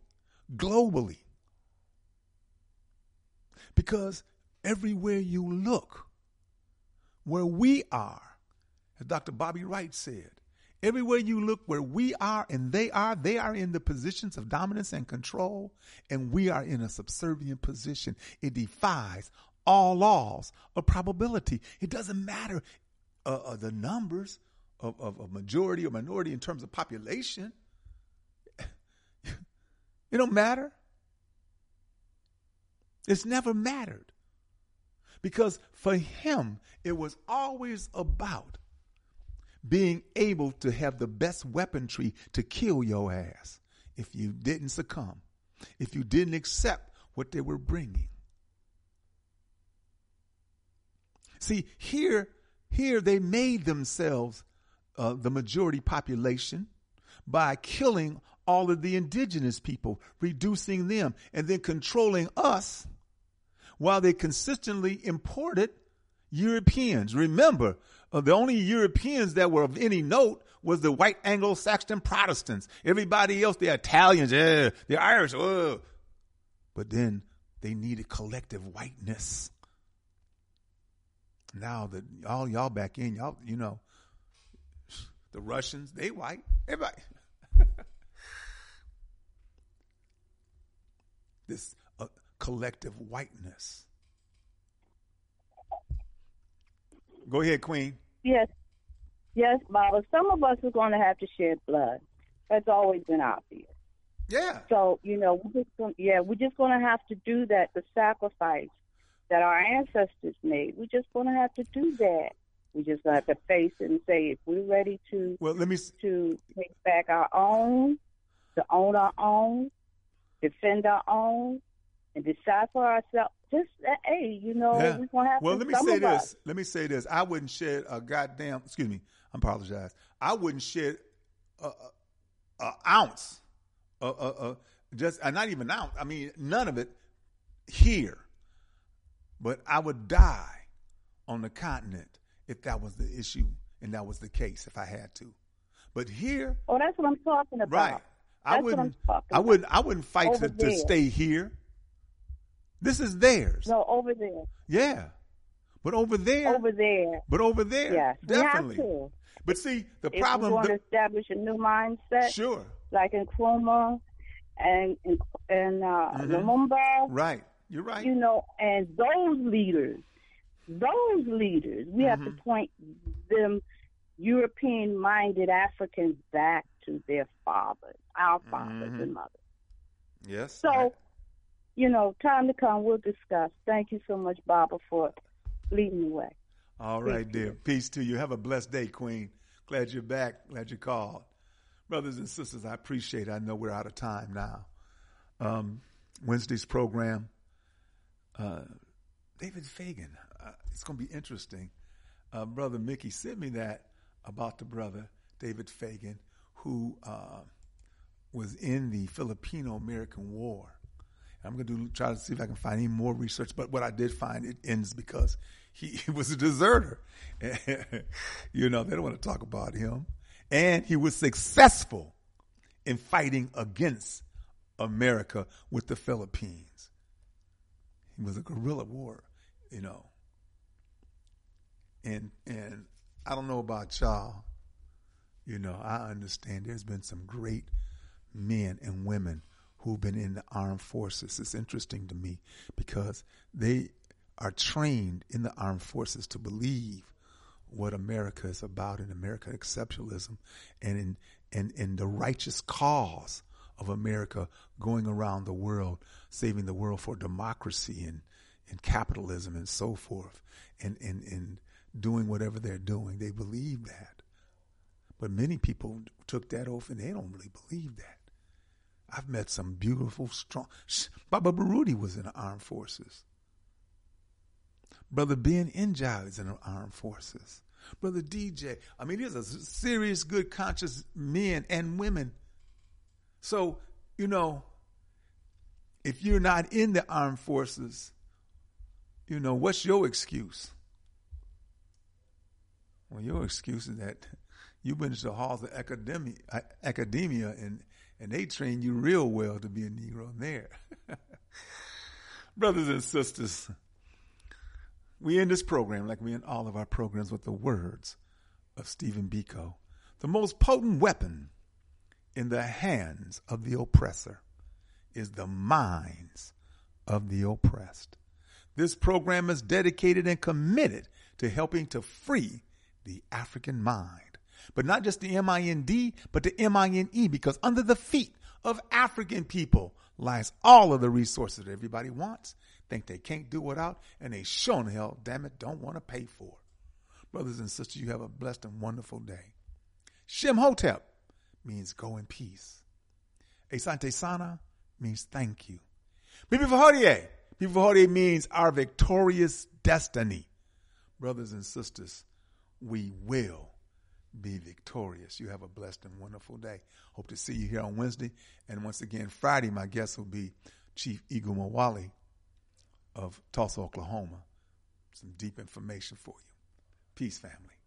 Because everywhere you look, where we are, as Dr. Bobby Wright said, everywhere you look where we are and they are in the positions of dominance and control, and we are in a subservient position. It defies all laws of probability. It doesn't matter the numbers of majority or minority in terms of population. It don't matter. It's never mattered. Because for him, it was always about being able to have the best weaponry to kill your ass if you didn't succumb, if you didn't accept what they were bringing. See, here they made themselves the majority population by killing all of the indigenous people, reducing them, and then controlling us while they consistently imported Europeans. Remember, the only Europeans that were of any note was the white Anglo-Saxon Protestants. Everybody else, the Italians, the Irish, but then they needed collective whiteness. Now that all y'all back in, y'all, you know, the Russians, they white, everybody. This collective whiteness. Go ahead, Queen. Yes, Baba. Some of us are going to have to shed blood. That's always been obvious. Yeah. So, you know, we're just going to have to do that, the sacrifice that our ancestors made. We're just going to have to do that. We just going to have to face it and say, if we're ready to to take back our own, to own our own, defend our own, and decide for ourselves. Just, hey, you know, we're going to have to. Well, let me say this. I wouldn't shed a goddamn, excuse me, I apologize. I wouldn't shed an ounce, not even an ounce. I mean, none of it here. But I would die on the continent if that was the issue and that was the case, if I had to. But here. Oh, that's what I'm talking about. Right. I wouldn't fight to stay here. This is theirs. No, over there. Yeah. But over there. Yes. Definitely. We have to. But see, the if problem. If we want to establish a new mindset. Sure. Like in Nkrumah and Lumumba. Right. You're right. You know, and those leaders, we have to point them European-minded Africans back to their fathers, our fathers and mothers. Yes. So, you know, time to come, we'll discuss. Thank you so much, Baba, for leading the way. All right, dear. Peace to you. Have a blessed day, Queen. Glad you're back. Glad you called. Brothers and sisters, I appreciate it. I know we're out of time now. Wednesday's program, David Fagan. It's going to be interesting. Brother Mickey sent me that about the brother David Fagan, who was in the Filipino-American War. I'm going to try to see if I can find any more research, but what I did find, it ends because he was a deserter. You know, they don't want to talk about him. And he was successful in fighting against America with the Philippines. He was a guerrilla war, you know. And I don't know about y'all. You know, I understand there's been some great men and women who've been in the armed forces. It's interesting to me because they are trained in the armed forces to believe what America is about in American exceptionalism and in the righteous cause of America going around the world, saving the world for democracy and capitalism and so forth, and doing whatever they're doing. They believe that. But many people took that oath and they don't really believe that. I've met some beautiful, strong. Baba Baruti was in the armed forces. Brother Ben Njai is in the armed forces. Brother DJ. I mean, these are serious, good, conscious men and women. So, you know, if you're not in the armed forces, you know, what's your excuse? Well, your excuse is that you've been to the halls of academia and they train you real well to be a Negro there. Brothers and sisters, we end this program like we end all of our programs with the words of Stephen Biko. The most potent weapon in the hands of the oppressor is the minds of the oppressed. This program is dedicated and committed to helping to free the African mind. But not just the M-I-N-D, but the M-I-N-E, because under the feet of African people lies all of the resources that everybody wants, think they can't do without, and they sure in hell, damn it, don't want to pay for. Brothers and sisters, you have a blessed and wonderful day. Shem Hotep means go in peace. Asante Sana means thank you. Bibi Fahodie means our victorious destiny. Brothers and sisters, we will be victorious. You have a blessed and wonderful day. Hope to see you here on Wednesday. And once again, Friday, my guest will be Chief Eagle Mawali of Tulsa, Oklahoma. Some deep information for you. Peace, family.